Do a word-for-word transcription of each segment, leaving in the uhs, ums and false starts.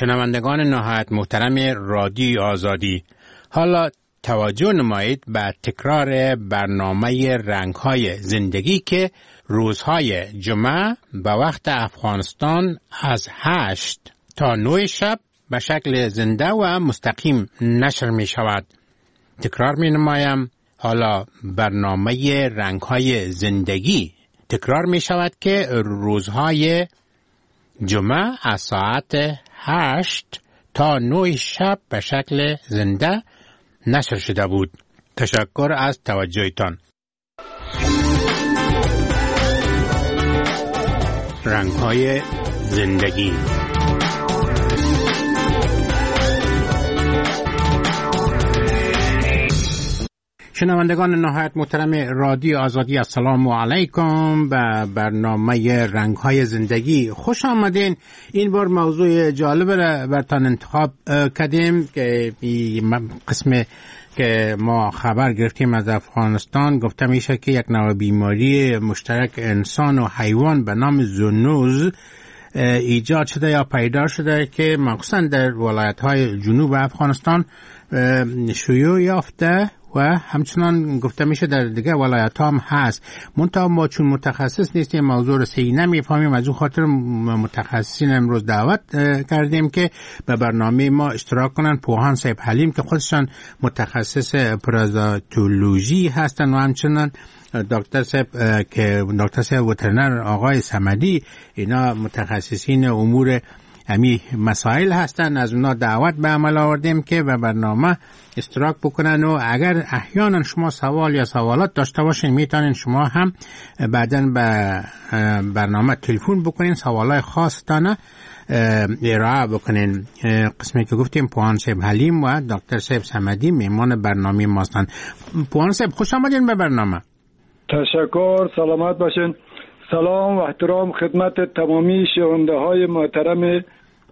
شنوندگان نهایت محترم رادیو آزادی، حالا توجه نمایید به تکرار برنامه رنگ‌های زندگی که روزهای جمعه به وقت افغانستان از هشت تا نه شب به شکل زنده و مستقیم نشر می شود. تکرار می نمایم، حالا برنامه رنگ‌های زندگی تکرار می شود که روزهای جمعه از ساعت هشت تا نه شب به شکل زنده نشر شده بود. تشکر از توجهتان. رنگ‌های زندگی. شنوندگان نهایت محترم رادیو آزادی، السلام علیکم. به برنامه رنگ‌های زندگی خوش آمدین. این بار موضوع جالب را براتون انتخاب کردیم که قسم که ما خبر گرفتیم از افغانستان. گفته میشه که یک نوع بیماری مشترک انسان و حیوان به نام زونوز ایجاد شده یا پیدا شده که مخصوصا در ولایت‌های جنوب افغانستان شیوع یافته و همچنان گفته میشه در دیگه ولایت هم هست. منتها ما چون متخصص نیستیم موضوع رو صحیح نمیفهمیم، از اون خاطر متخصصین امروز دعوت کردیم که به برنامه ما اشتراک کنن. پوهان صاحب حلیم که خودشان متخصص پرازیتولوژی هستن و همچنان دکتر صاحب که دکتر صاحب وترنر آقای صمدی، اینا متخصصین امور امی مسائل هستن. از اونا دعوت به عمل آوردیم که به برنامه اشتراک بکنن و اگر احیانا شما سوال یا سوالات داشته باشین میتونین شما هم بعداً به برنامه تلفن بکنین، سوالای خاصتان ارائه بکنین. قسمی که گفتیم پوهان صاحب حلیم و دکتر صاحب صمدی میمان برنامه ماستن. پوهان صاحب خوش آمدین به برنامه. تشکر، سلامت باشین. سلام و احترام خدمت تمامی شنونده های محترم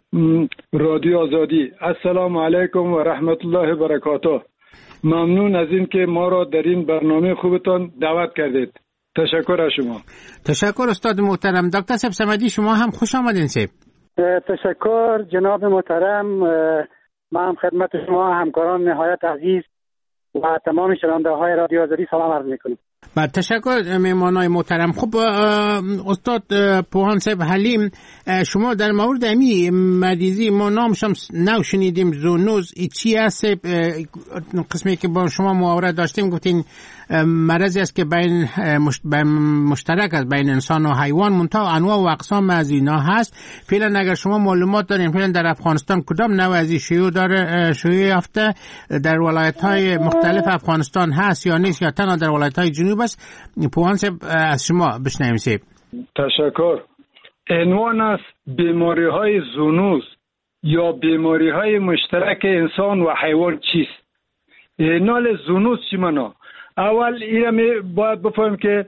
رادیو آزادی. السلام علیکم و رحمت الله و برکاته. ممنون از این که ما را در این برنامه خوبتان دعوت کردید. تشکر از شما. تشکر استاد محترم. دکتر صاحب صمدی شما هم خوش آمدین. صاحب تشکر جناب محترم. ما هم خدمت شما همکاران نهایت عزیز و تمام شنونده های رادیو آزادی سلام عرض میکنیم. با تشکر میمانای محترم. خب استاد پوهان صاحب حلیم، شما در مورد امی مریضی ما نامشم نو شنیدیم زونوز ای چی هست؟ قسمی که با شما محاوره داشتیم گفتین مرضی است که بین مشترک است بین انسان و حیوان، منتها انواع و اقسام از اینا هست. فعلا اگر شما معلومات دارین فعلا در افغانستان کدام نوع از این شیوع داره شیوع یافته، در ولایت‌های مختلف افغانستان هست یا نیست یا تنها در ولایت‌های جنوب است؟ پوهان صاحب از شما بشنویم. صاحب تشکر. عنوان است بیماری‌های زونوز یا بیماری‌های مشترک انسان و حیوان چیست؟ نال زونوز چی معنا؟ اول اینا باید بفهمیم که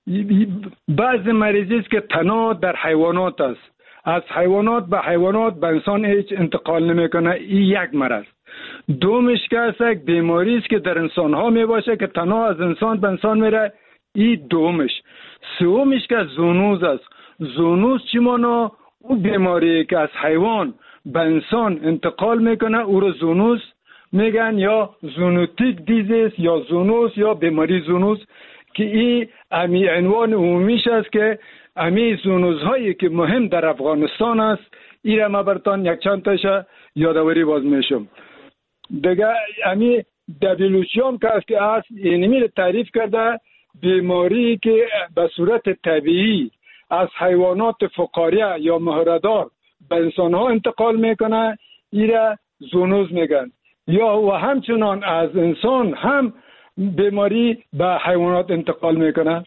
بعض مریضی است که تنها در حیوانات است، از حیوانات به حیوانات به انسان هیچ انتقال نمیکنه. این یک مرض. دومش که است یک بیماری است که در انسان ها می باشه که تنها از انسان به انسان میره. این دومش. سومش که زونوز است. زونوز چی معنا؟ او بیماری که از حیوان به انسان انتقال میکنه او رو زونوز میگن یا زونوتیک دیزیز یا زونوز یا بیماری زونوز، که این امی عنوان عمومیش است که امی زونوز هایی که مهم در افغانستان است. این را ما براتون یک چند تاش یادآوری باز میشم. دیگه امی دبلیوچی که است که است اینمی تعریف کرده بیماری که به صورت طبیعی از حیوانات فقاریه یا مهره‌دار به انسان ها انتقال میکنه، این را زونوز میگن. یا و همچنان از انسان هم بیماری به حیوانات انتقال میکنه.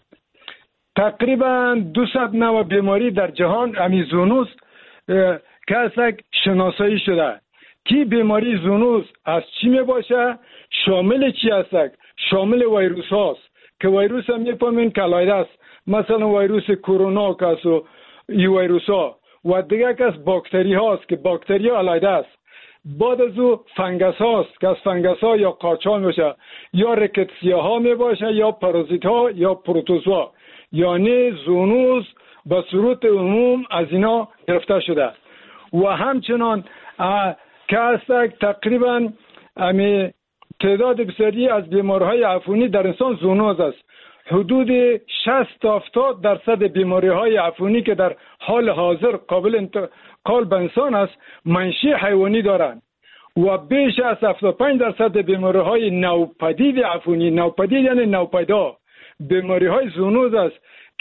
تقریبا دویست نوع بیماری در جهان امی زونوز که اصلا شناسایی شده. کی بیماری زونوز از چی می باشه؟ شامل چی هست؟ شامل ویروس هاست که ویروس هم میفهمین کلاید است. مثلا ویروس کرونا که است و این ویروس ها و دیگه که از باکتری هاست که باکتری ها علایده است. بعد از او فنگس هاست که از فنگس ها یا قاچان میشه یا ریکتسیا ها می باشه یا پارازیت ها یا پروتوزوا. یعنی زونوز به صورت عموم از اینا گرفته شده. و همچنان که هست تقریبا امی تعداد بسیاری از بیماری‌های عفونی در انسان زونوز است. حدود شصت تا هفتاد درصد بیماری‌های عفونی که در حال حاضر قابل انتقال به انسان است منشأ حیوانی دارند و بیش از هفتاد و پنج درصد بیماری‌های نوپدید عفونی، نوپدید یعنی نوپیدا، بیماری‌های زونوز است که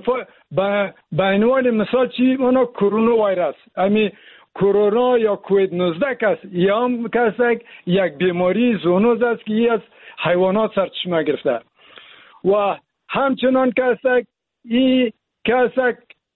به عنوان مثال چی اونا کرونا ویروس، امی کرونا یا کووید نوزده است، یا هم کسک یک بیماری زونوز است که از حیوانات سرچشمه گرفته و همچنان کسک این کسک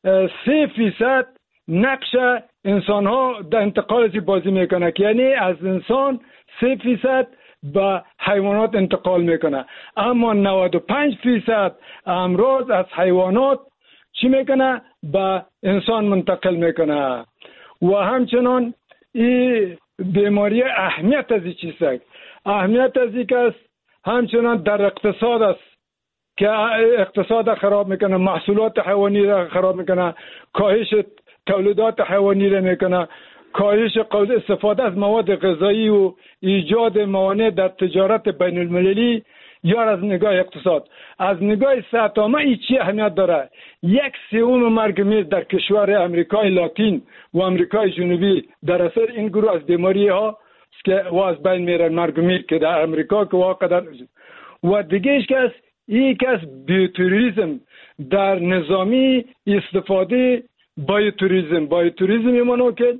سه فیصد نقش انسان ها در انتقال از بازی میکنه که یعنی از انسان سه فیصد به حیوانات انتقال میکنه، اما نود و پنج فیصد امراض از حیوانات چی میکنه به انسان منتقل میکنه. و همچنان این بیماری اهمیت از این چیست؟ اهمیت از این است همچنان در اقتصاد است که اقتصاد خراب میکنه، محصولات حیوانی را خراب میکنه، کاهش تولیدات حیوانی را میکنه، کاهش استفاده از مواد غذایی و ایجاد موانع در تجارت بین المللی. یا از نگاه اقتصاد، از نگاه صحت عامه این چی اهمیت داره؟ یک سوم مرگ میر در کشور امریکای لاتین و امریکای جنوبی در اثر این گروه از بیماری ها که واز بین میرن، مرگ میر که در امریکا که واقع در و دیگه ایش کس این کس بیوتوریزم در نظامی استفاده بایوتوریزم. بایوتوریزم ایمانو که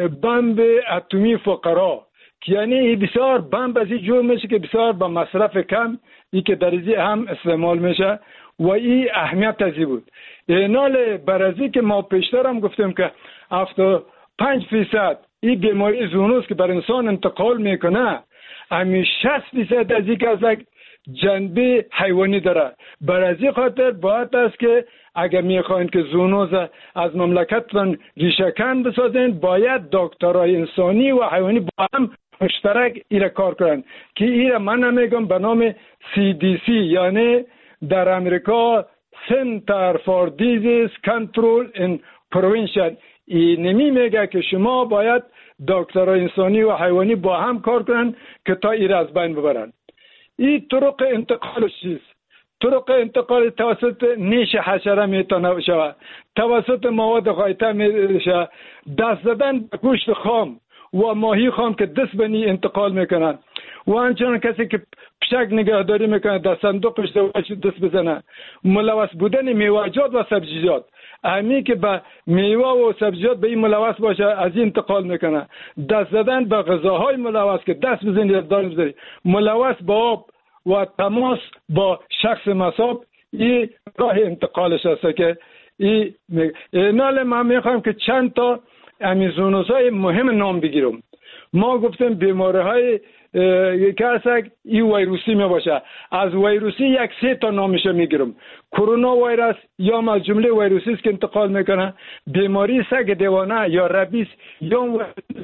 بمب اتمی فقرا، یعنی بسیار بمب از این جور میشه که بسیار با مصرف کم ای که در ازی هم استعمال میشه و این اهمیت ازی بود. اینال برازی که ما پیشتر هم گفتیم که هفتاد و پنج فیصد این بیماری زونوز که بر انسان انتقال میکنه، همین شصت فیصد از این که از جنبه حیوانی داره. برازی خاطر باید است که اگر میخواین که زونوز از مملکتتان ریشه‌کن بسازین، باید دکترای انسانی و حیوانی با هم مشترک ایره کار کنن که ایره من نمیگم به نام سی دی سی یعنی در امریکا Center for Disease Control and Prevention. این نمی میگه که شما باید دکترای انسانی و حیوانی با هم کار کنن که تا ایره از بین ببرن. این طرق انتقالش چیست؟ طرق انتقال توسط نیش حشره میتونه شود، توسط مواد غایطه میشه، دست زدن به گوشت خام و ماهی خام که دست بنی انتقال میکنن و همچنان کسی که پشک نگهداری میکنه در صندوقش دست بزنه، ملوث بودن میوه‌جات و سبزیجات، امی که به میوه و سبزیجات به این ملوث باشه از این انتقال میکنه، دست زدن به غذاهای ملوث که دست بزنی از دار بزنی، ملوث با آب و تماس با شخص مصاب، این راه انتقالش هست که این نال ما میخوایم که چند تا امیزونوزهای مهم نام بگیرم. ما گفتیم بیماری های که هست این ویروسی می باشه، از ویروسی یک سه تا نامشه میگیرم. کرونا ویروس یا از جمله ویروسی است که انتقال میکنه، بیماری سگ دیوانه یا ربیس یا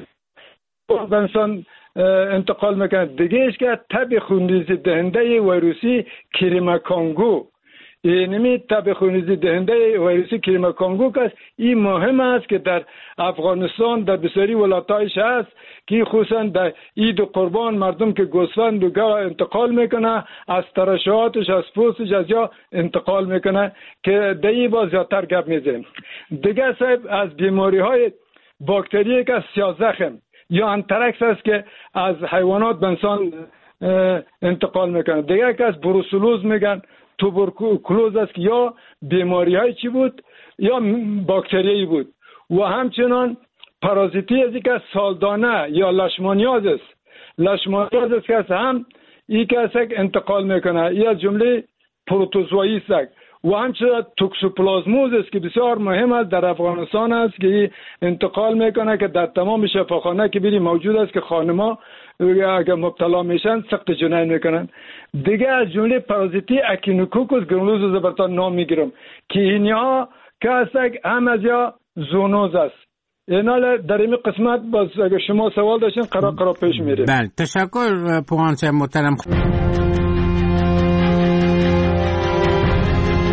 انسان انتقال میکنه. دیگه ایش که تب خونریزی دهنده ویروسی کریما کانگو، اینمی تب خونریزی دهنده ویروسی کریما کانگو که این مهم است که در افغانستان در بسیاری ولایت‌هایش هست که خصوصا در عید و قربان مردم که گوسفند و گاو انتقال میکنه، از ترشحاتش از پوستش از یا انتقال میکنه که در این باز زیادتر گپ میزنیم. دیگه صاحب از بیماری های باکتری که سیاه‌زخم یا انترکس است که از حیوانات به انسان انتقال میکنه. دیگه که از بروسلوز میگن، توبرکلوز است که یا بیماری های چی بود یا باکتریایی بود و همچنان پارازیتی از که سالدانه یا لشمانیاز است. لشمانیاز است که هم ای که است انتقال میکنه، یا جمله پروتوزوایی است و همچنان توکسوپلازموز است که بسیار مهم است در افغانستان است که انتقال میکنه که در تمام شفاخانه که بری موجود است که خانما اگر مبتلا میشن سخت جنین میکنن. دیگه از جمله پارازیتی اکینوکوکوس گرانولوز زبرتان نام میگیرم که اینها که است هم از یا زونوز است. اینال در این قسمت باز اگر شما سوال داشتین قرار قرار پیش میره. بله تشکر پوهان صاحب محترم.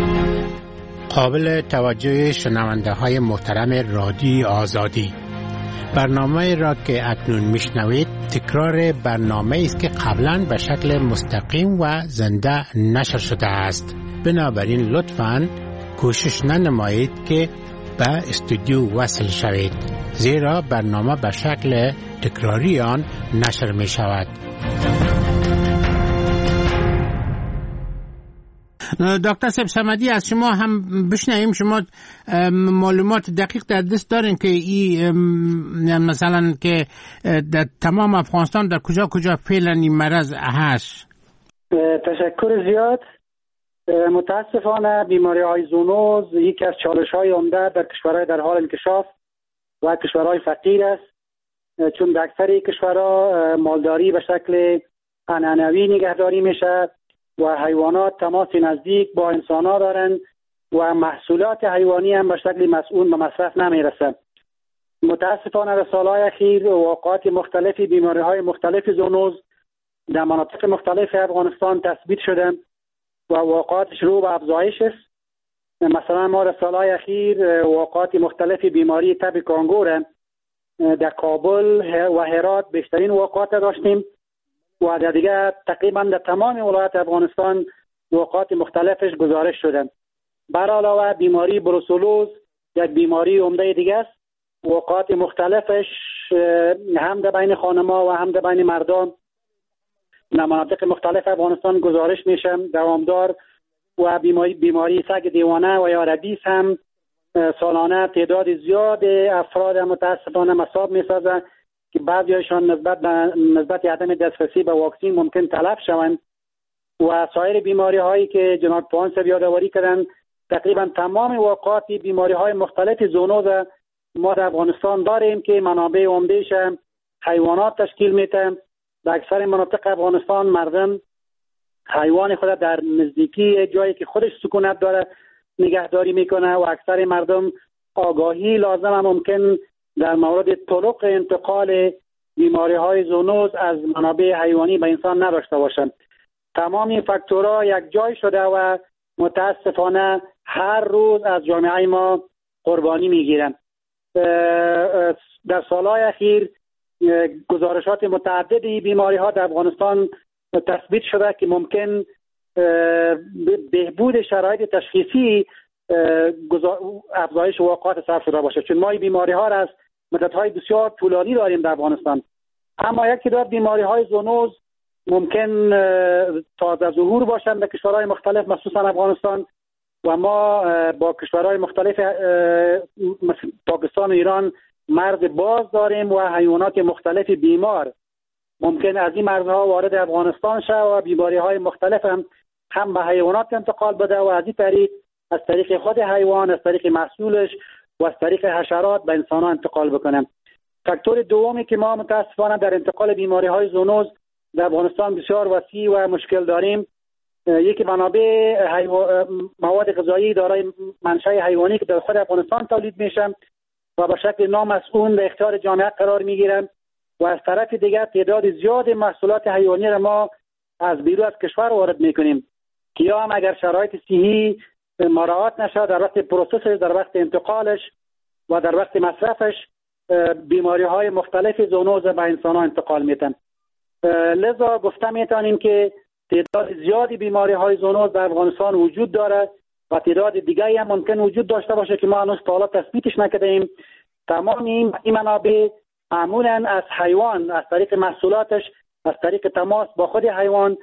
قابل توجه شنونده های محترم رادیو آزادی، برنامه را که اکنون میشنوید تکرار برنامه است که قبلا به شکل مستقیم و زنده نشر شده است. بنابراین لطفاً کوشش ننمایید که به استودیو وصل شوید، زیرا برنامه به شکل تکراری آن نشر می شود. دکتر صاحب صمدی، از شما هم بشنویم. شما معلومات دقیق در دست دارین که این مثلا که در تمام افغانستان در کجا کجا فعلا این مرض هست؟ تشکر زیاد. متاسفانه بیماری های زونوز یکی از چالش های عمده در کشورهای در حال انکشاف و کشورهای فقیر است، چون در اکثر کشورها مالداری به شکل عنعنوی نگهداری میشه و حیوانات تماس نزدیک با انسان ها دارن و محصولات حیوانی هم به شکل مسئول به مصرف نمیرسه. متاسفانه در سالهای اخیر واقعات مختلفی بیماری های مختلف زونوز در مناطق مختلف افغانستان تثبیت شدن و واقعاتش رو به افزایش است. مثلا ما در سالهای اخیر واقعات مختلف بیماری تب کانگور در کابل و هرات بیشترین واقعات داشتیم و در دیگه تقریبا در تمام ولایات افغانستان واقعات مختلفش گزارش شدن. بر علاوه بیماری بروسولوز یک بیماری عمده دیگه است. واقعات مختلفش هم در بین خانم‌ها و هم در بین مردان در مناطق مختلف افغانستان گزارش میشه دوامدار و بیماری بیماری سگ دیوانه و یا ربیس هم سالانه تعداد زیاد افراد متاسفانه مصاب میسازه که بعضیشان نسبت به نسبت عدم دسترسی به واکسین ممکن تلف شوند و سایر بیماری هایی که جناب پوان صاحب یادآوری کردن. تقریبا تمام واقعات بیماری های مختلف زونوز ما در افغانستان داریم که منابع عمدهش حیوانات تشکیل میده. در اکثر مناطق افغانستان مردم حیوان خود در نزدیکی جایی که خودش سکونت داره نگهداری میکنه و اکثر مردم آگاهی لازم هم ممکن در مورد طرق انتقال بیماری های زونوز از منابع حیوانی به انسان نداشته باشند. تمام این فاکتورها یک جای شده و متاسفانه هر روز از جامعه ما قربانی میگیرن. در سالهای اخیر گزارشات متعددی بیماری ها در افغانستان تثبیت شده که ممکن بهبود شرایط تشخیصی افزایش واقعات سبب شده باشه، چون ما این بیماری ها را از مدت های بسیار طولانی داریم در افغانستان. اما یک تعداد بیماری های زونوز ممکن تازه ظهور باشند در کشورهای مختلف مخصوصا افغانستان و ما با کشورهای مختلف مثل پاکستان و ایران مرز باز داریم و حیوانات مختلف بیمار ممکن از این مرزها وارد افغانستان شد و بیماری های مختلف هم هم به حیوانات انتقال بده و از این طریق از طریق خود حیوان، از طریق محصولش و از طریق حشرات به انسان ها انتقال بکنه. فاکتور دومی که ما متاسفانه در انتقال بیماری های زونوز در افغانستان بسیار وسیع و مشکل داریم، یکی منابع حیو... مواد غذایی دارای منشأ حیوانی که در خود افغانستان تولید میشن و به شکل نامسئول در اختیار جامعه قرار میگیرن و از طرف دیگر تعداد زیاد محصولات حیوانی را ما از بیرون از کشور وارد میکنیم که یا هم اگر شرایط صحی مراعات نشه در وقت پروسسش، در وقت انتقالش و در وقت مصرفش بیماری های مختلف زونوز به انسان ها انتقال میتن. لذا گفته میتونیم که تعداد زیادی بیماری های زونوز در افغانستان وجود داره و تعداد دیگری هم ممکن وجود داشته باشه که ما هنوز تا حالا تثبیتش نکردیم. تمام این منابع معمولا از حیوان، از طریق محصولاتش، از طریق تماس با خود حیوان،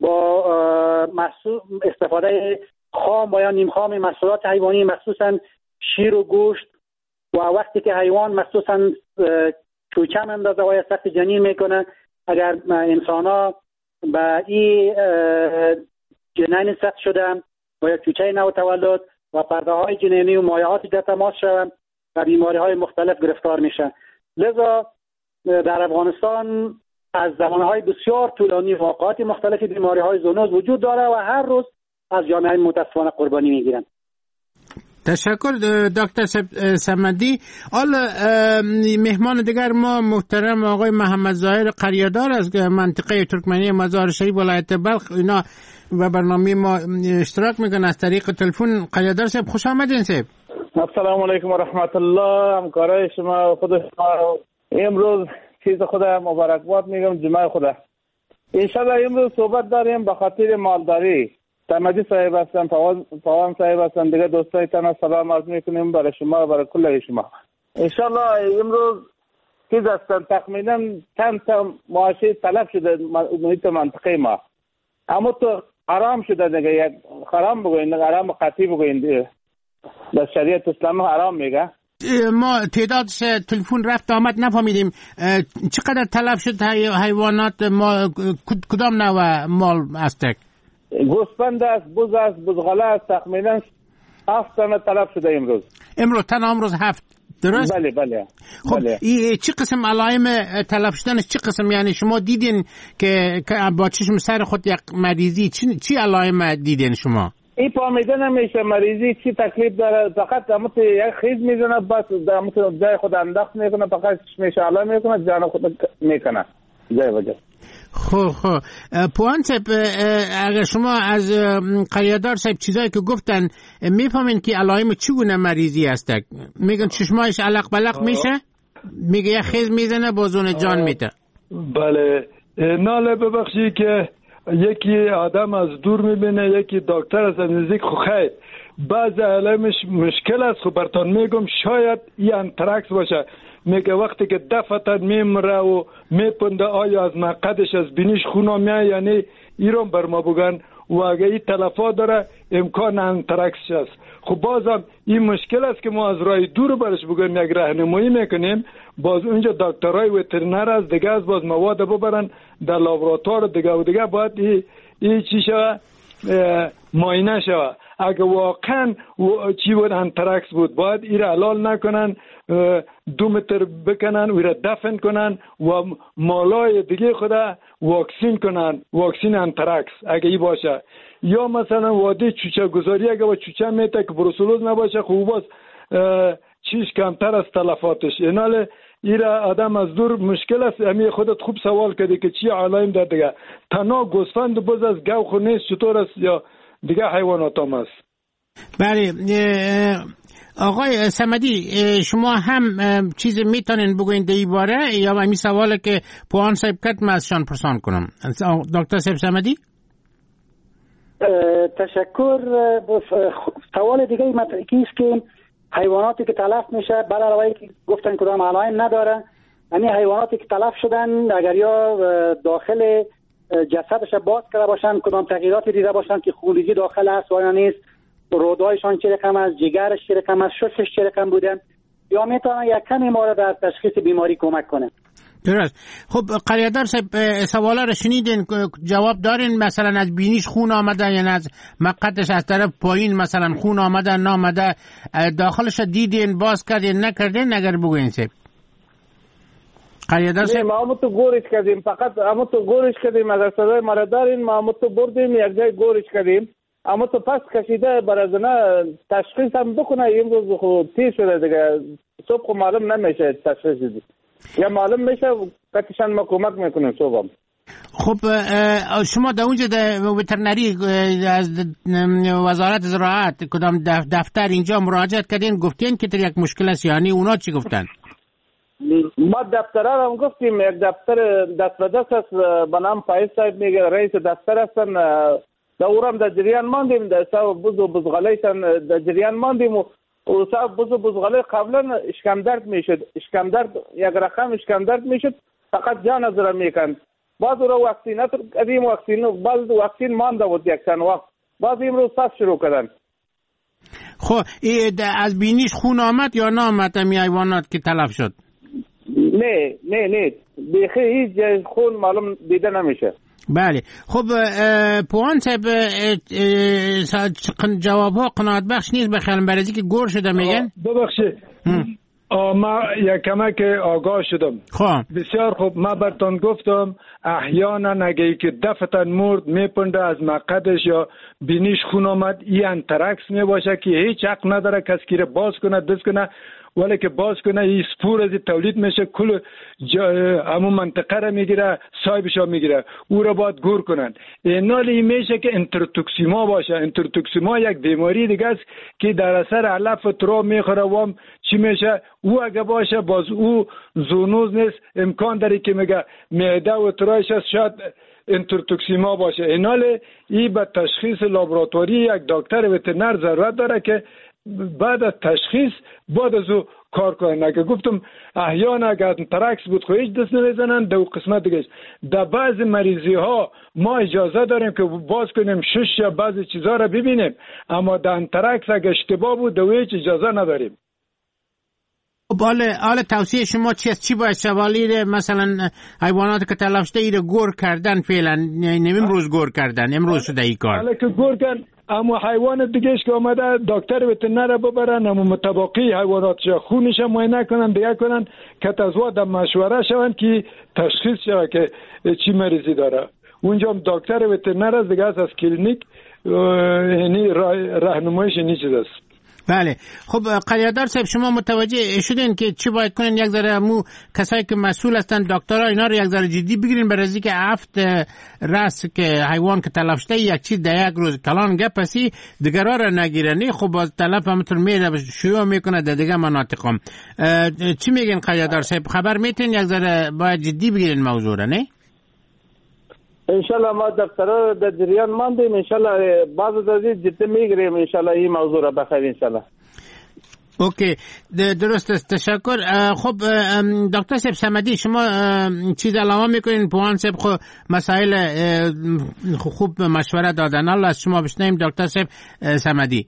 با محصول استفاده خام و یا نیم خام محصولات حیوانی مخصوصا شیر و گوشت و وقتی که حیوان مخصوصا چوچه اندازه و یا سخت جنین میکنه، اگر انسان ها به این جنین سخت شدن و یا چوچه نو تولد و پرده های جنینی و مایعاتی در تماس شدن و بیماری های مختلف گرفتار میشن. لذا در افغانستان از زمانهای بسیار طولانی واقعات مختلف بیماری های زونوز وجود داره و هر روز از جامعه متاسفانه قربانی میگیرن. تشکر دکتر صمدی. حالا مهمان دیگر ما محترم آقای محمد ظاهر قریادار از منطقه ترکمنی مزار شریف ولایت بلخ، اینا و برنامه ما اشتراک میکنن از طریق تلفن. قریادار صاحب خوش آمدین. صاحب السلام علیکم و رحمت الله. همکارای شما و خود شما امروز چیز خدا مبارکباد میگم، جمعه خدا. انشالله امروز صحبت داریم به خاطر مالداری. سمدی صاحب هستم، پوان صاحب هستم، دیگه دوستایتان سلام عرض میکنیم برای شما و برای کل شما. انشالله امروز چیز هستن تقریبا چند تا معاشی طلب شده محیط منطقه ما، اما تو حرام شده دیگه. یک حرام بگوین، حرام قطعی بگوین دیگه. در شریعت اسلام حرام میگه. ما تعدادش تلفن رفت آمد نفهمیدیم. چقدر تلف شد حیوانات؟ ما کدام نوع مال هستک؟ گوسفند است، بز است، بزغاله است. تقریبا هفت تانه تلف شده امروز. امروز تنها امروز هفت، درست؟ بله بله. خب بله. ای چی قسم علائم تلف شدنش چی قسم؟ یعنی شما دیدین که با چشم سر خود یک مریضی چی, چی علائم دیدین شما؟ این فهمیده نمیشه مریضی چی تکلیف داره. فقط همون یک خیز میزنه، بس همون جای خود انداخت میکنه، فقط چشمش علا میکنه، جان خود میکنه جای وجه. خب خب پوان صاحب، اگر شما از قریادار صاحب چیزایی که گفتن میفهمین که علائم چگونه مریضی هست؟ میگن چشمایش علق بلق میشه، میگه یک خیز میزنه بازون جان میده. بله، ناله ببخشی که یکی آدم از دور میبینه، یکی دکتر از نزدیک. خو خیر بعض علائمش مشکل است. خب براتون میگم شاید این انتراکس باشه. میگه وقتی که دفتر میمره و میپنده آیا از مقدش از بینیش خون میاد، یعنی ایران بر ما بگن و اگه این تلفات داره امکان انتراکس است. خب بازم این مشکل است که ما از راه دور برش بگن یک راهنمایی میکنیم. باز اونجا دکترای وترینر از دیگه از باز مواد ببرن در لابراتوار دیگه و دیگه باید این ای چی شوه معاینه شوه. اگه واقعا چی بود انتراکس بود باید ایره علال نکنن، دو متر بکنن و ایره دفن کنن و مالای دیگه خدا واکسین کنن، واکسین انتراکس اگه ای باشه. یا مثلا وادی چوچه گذاری اگه با چوچه میته که بروسولوز نباشه خوب باز چیش کمتر از تلفاتش. ایناله ایره آدم از دور مشکل است. امی خودت خوب سوال کردی که چی علائم داره دیگه. تنها گوسفند بز از گو خو نیست چطور است یا دیگه حیوانات هم است؟ بله آقای صمدی، شما هم چیز میتونین بگوین در این باره یا همین سواله که پوان صاحب کرد من ازشان پرسان کنم؟ دکتر صاحب صمدی. تشکر. سوال دیگه مطرحی است که حیواناتی که تلف میشه برای علاوه که گفتن کدام علائم نداره، یعنی حیواناتی که تلف شدن اگر یا داخل جسدش باز کرده باشن، کدام تغییراتی دیده باشن که خونریزی داخل است و یا نیست، رودایشان چه رقم است، جگرش چه رقم است، ششش چه رقم بوده، یا میتونه یک کمی ما را در تشخیص بیماری کمک کنه. درست. خب قریادار صاحب سوالا رو شنیدین، جواب دارین؟ مثلا از بینیش خون آمده یا از مقدش از طرف پایین مثلا خون آمده نامده، داخلش دیدین باز کردین نکردین؟ اگر بگوین صاحب. قریادار صاحب ما همون تو گورش کردیم، فقط همون تو گورش کردیم. اگر صدای مرا دارین ما همون تو بردیم یک جای گورش کردیم، اما تو پس کشیده برای نه تشخیص هم بکنه. امروز خود تیر شده دیگه، صبح معلوم نمیشه تشخیص دید یا معلوم میشه کتشان ما کمک میکنیم صبح هم. خب شما در اونجا در وترنری از وزارت زراعت کدام دفتر اینجا مراجعت کردین گفتین که یک مشکل است؟ یعنی اونا چی گفتن؟ ما دفترها هم گفتیم. یک دفتر دست به دست است به نام فایز صاحب میگه رئیس دفتر هستن، در اورم در جریان ماندیم. در صاحب بز و بزغالیشان در جریان ماندیم و صاحب بز و بزغالی قبلا اشکم درد میشد، اشکم درد یک رقم اشکم درد میشد، فقط جان از را میکند. بعد او را واکسینات کردیم، واکسین بعد واکسین مانده بود یک چند وقت، بعد امروز پس شروع کردن. خب از بینیش خون آمد یا نامد می حیوانات که تلف شد؟ نه نه نه بیخی هیچ جای خون معلوم دیده نمیشه. بله. خب پوان صاحب جواب ها قناعت بخش نیست بخیالم برای که گور شده میگن؟ ببخشید ما یک کمک آگاه شدم. خب بسیار خوب. ما برتون گفتم احیانا اگه که دفتن مرد میپنده از مقدش یا بینیش خون آمد، این انتراکس میباشه که هیچ حق نداره کسی که باز کنه دست کنه ولی که باز کنه این سپور از تولید میشه، کل همون منطقه را میگیره، صاحبش را میگیره، او را باید گور کنن. اینال این میشه که انتروتوکسیما باشه. انتروتوکسیما یک بیماری دیگه است که در اثر علف تراب میخوره و چی میشه، او اگه باشه باز او زونوز نیست، امکان داره که میگه معده و ترایش است، شاید انتروتوکسیما باشه. اینال این به تشخیص لابراتواری یک دکتر وترنر ضرورت داره که بعد از تشخیص بعد از او کار کنن. اگه گفتم احیانا اگر ترکس بود خو هیچ دست نمیزنن، دو قسمت دیگه. در بعض مریضی ها ما اجازه داریم که باز کنیم شش یا بعضی چیزا را ببینیم، اما در ترکس اگه اشتباه بود دو هیچ اجازه نداریم. بالا حال توصیه شما چی است؟ چی باید شوالی مثلا حیوانات که تلف شده ایره گور کردن فعلا، یعنی امروز گور کردن، امروز شده ای کار حالا که گور کردن، اما حیوان دیگهش که آمده دکتر وترنر ببرن، اما متباقی حیواناتش خونش معاینه کنن، دیگه کنن که تزواد مشوره شون که تشخیص شود که چی مریضی داره. اونجا هم دکتر وترنر از دیگه از کلینیک یعنی راهنماییش این چیز است. بله. خب قلیادار صاحب شما متوجه شدین که چی باید کنین؟ یک ذره مو کسایی که مسئول هستن دکترها اینا رو یک ذره جدی بگیرین، برای که هفت راست که حیوان که تلف شده یک چیز در یک روز کلان گپسی دیگرها را نگیرنی، خب باز تلف همونطور میره شروع میکنه در دیگه مناطق هم. چی میگین قلیادار صاحب؟ خبر میتین یک ذره باید جدی بگیرین موضوع را، نه؟ انشالله ما دفترها در جریان ماندیم، انشالله بعض از این جدی میگیریم، انشالله این موضوع را بخیر انشالله. اوکی درست است، تشکر. خب دکتر صاحب صمدی شما چیز علاوه میکنین؟ پوان صاحب خب مسائل خوب مشوره دادن، الله از شما بشنیم دکتر صاحب صمدی.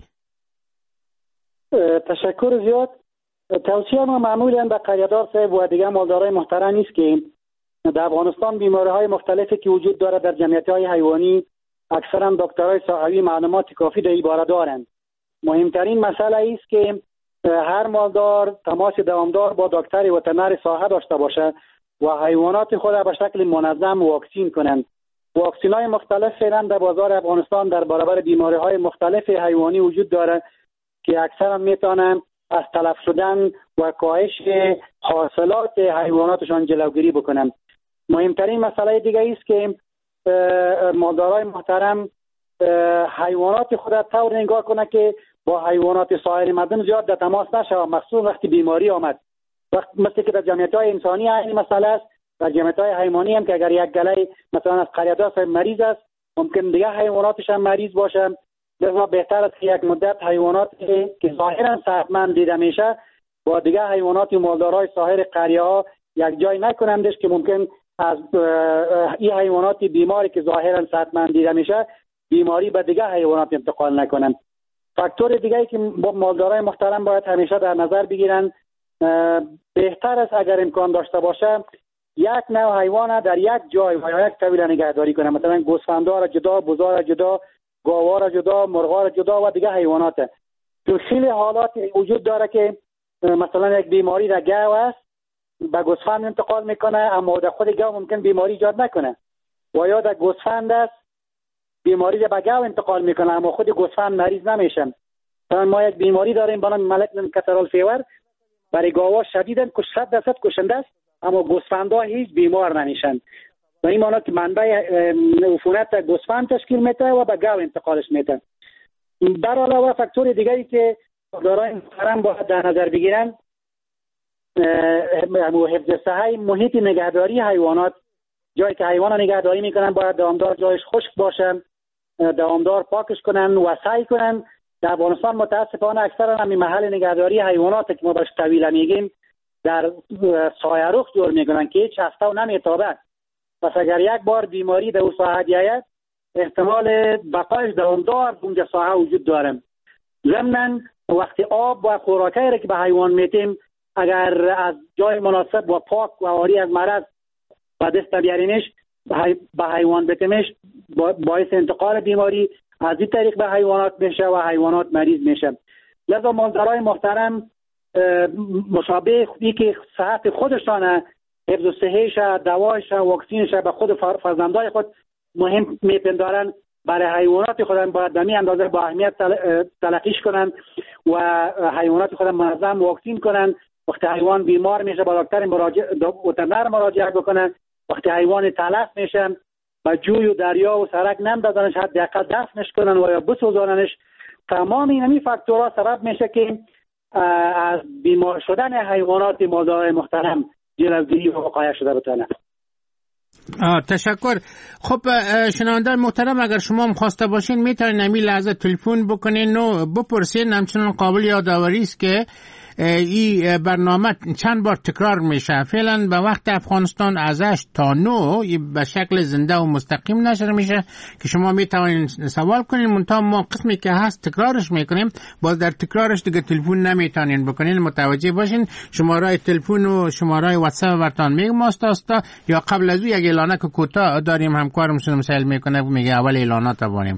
تشکر زیاد. توصیه ما معمولا به قلیادار صاحب و دیگه مالدارای محترم است که در افغانستان بیماری‌های مختلفی که وجود داره در جمعیت‌های حیوانی اکثرا دکترای ساحوی معلومات کافی در این باره دارند. مهمترین مسئله است که هر مالدار تماس دوامدار با دکتر وترنر ساحه داشته باشه و حیوانات خود به شکل منظم واکسین کنند. واکسین‌های مختلف فعلا در بازار افغانستان در برابر بیماری‌های مختلف حیوانی وجود داره که اکثرا میتونن از تلف شدن و کاهش حاصلات حیواناتشان جلوگیری بکنند. مهمترین مسئله دیگه است که مالدارای محترم حیوانات خود را طور نگاه کنه که با حیوانات سایر مردم زیاد در تماس نشه، مخصوصا وقتی بیماری آمد. وقت مثل که در جمعیت‌های انسانی این مسئله است، در جمعیت‌های حیوانی هم که اگر یک گله مثلا از قلیادار صاحب مریض است ممکن دیگه حیواناتش هم مریض باشه. لذا بهتر است که یک مدت حیوانات که ظاهرا صحتمند دیده میشه با دیگه حیوانات مالدارای سایر قریه ها یک جای نکنندش که ممکن از این حیوانات بیماری که ظاهرا صحتمند دیده میشه بیماری به دیگه حیوانات انتقال نکنن. فاکتور دیگه‌ای که مالدارای محترم باید همیشه در نظر بگیرن، بهتر است اگر امکان داشته باشه یک نوع حیوان در یک جای و یا یک طویله نگهداری کنه، مثلا گوسفندها را جدا، بزا را جدا، گاوا را جدا، مرغا را جدا و دیگه حیوانات. تو خیلی حالات وجود داره که مثلا یک بیماری در گاو است به گوسفند انتقال میکنه اما در خود گاو ممکن بیماری ایجاد نکنه، و یا در گوسفند است بیماری در به گاو انتقال میکنه اما خود گوسفند مریض نمیشن. مثلا ما یک بیماری داریم به نام ملک کترال فیور، برای گاوا شدیداً صد درصد کشنده است اما گوسفندها هیچ بیمار نمیشن. و این معنی که منبع عفونت گوسفند تشکیل میده و به گاو انتقالش میده. در علاوه فاکتور دیگری که دارای محترم باید در نظر بگیرن حفظ صحه محیط نگهداری حیوانات. جایی که حیوان نگهداری میکنن باید دوامدار جایش خشک باشن، دوامدار پاکش کنن و سعی کنن. در افغانستان متاسفانه اکثرا همین محل نگهداری حیوانات که ما بهش طویله میگیم در سایه رخ جور میکنن که هیچ هفته و نمیتابه. پس اگر یک بار بیماری در اون ساحه بیاید احتمال بقایش دوامدار اونجا ساحه وجود داره. ضمناً وقتی آب و خوراکی را که به حیوان میتیم اگر از جای مناسب و پاک و عاری از مرض به دست بیاریمش به حیوان بتیمش باعث انتقال بیماری از این طریق به حیوانات میشه و حیوانات مریض میشه. لذا مالدارای محترم مشابه ای که صحت خودشان حفظ صحیش، دوایش، واکسینش به خود فرزندای خود مهم میپندارن، برای حیوانات خودن باید به می اندازه با اهمیت تلقیش کنن و حیوانات خود منظم واکسین کنن. وقتی حیوان بیمار میشه با دکتر مراجعه وترنر مراجعه بکنن. وقتی حیوان تلف میشه با جوی و دریا و سرک نندازنش، حداقل دفنش کنن و یا بسوزاننش. تمام این فاکتورها سبب میشه که از بیمار شدن حیوانات مالدارای محترم جلوگیری و وقایه شده بتونه. آه تشکر. خب شنوندگان محترم، اگر شما هم خواسته باشین میتونین همین لحظه تلفن بکنین و بپرسین. همچنان قابل یادآوری است که این برنامه چند بار تکرار میشه. فعلا به وقت افغانستان از هشت تا نه به شکل زنده و مستقیم نشر میشه که شما میتونین سوال کنین، منتها ما قسمی که هست تکرارش میکنیم، باز در تکرارش دیگه تلفن نمیتونین بکنین. متوجه باشین. شماره تلفن و شماره واتساپ برتان میگم استاستا یا قبل از او یک اعلانه که کوتاه داریم، همکارم شما مسائل میکنه میگه اول اعلانات باریم.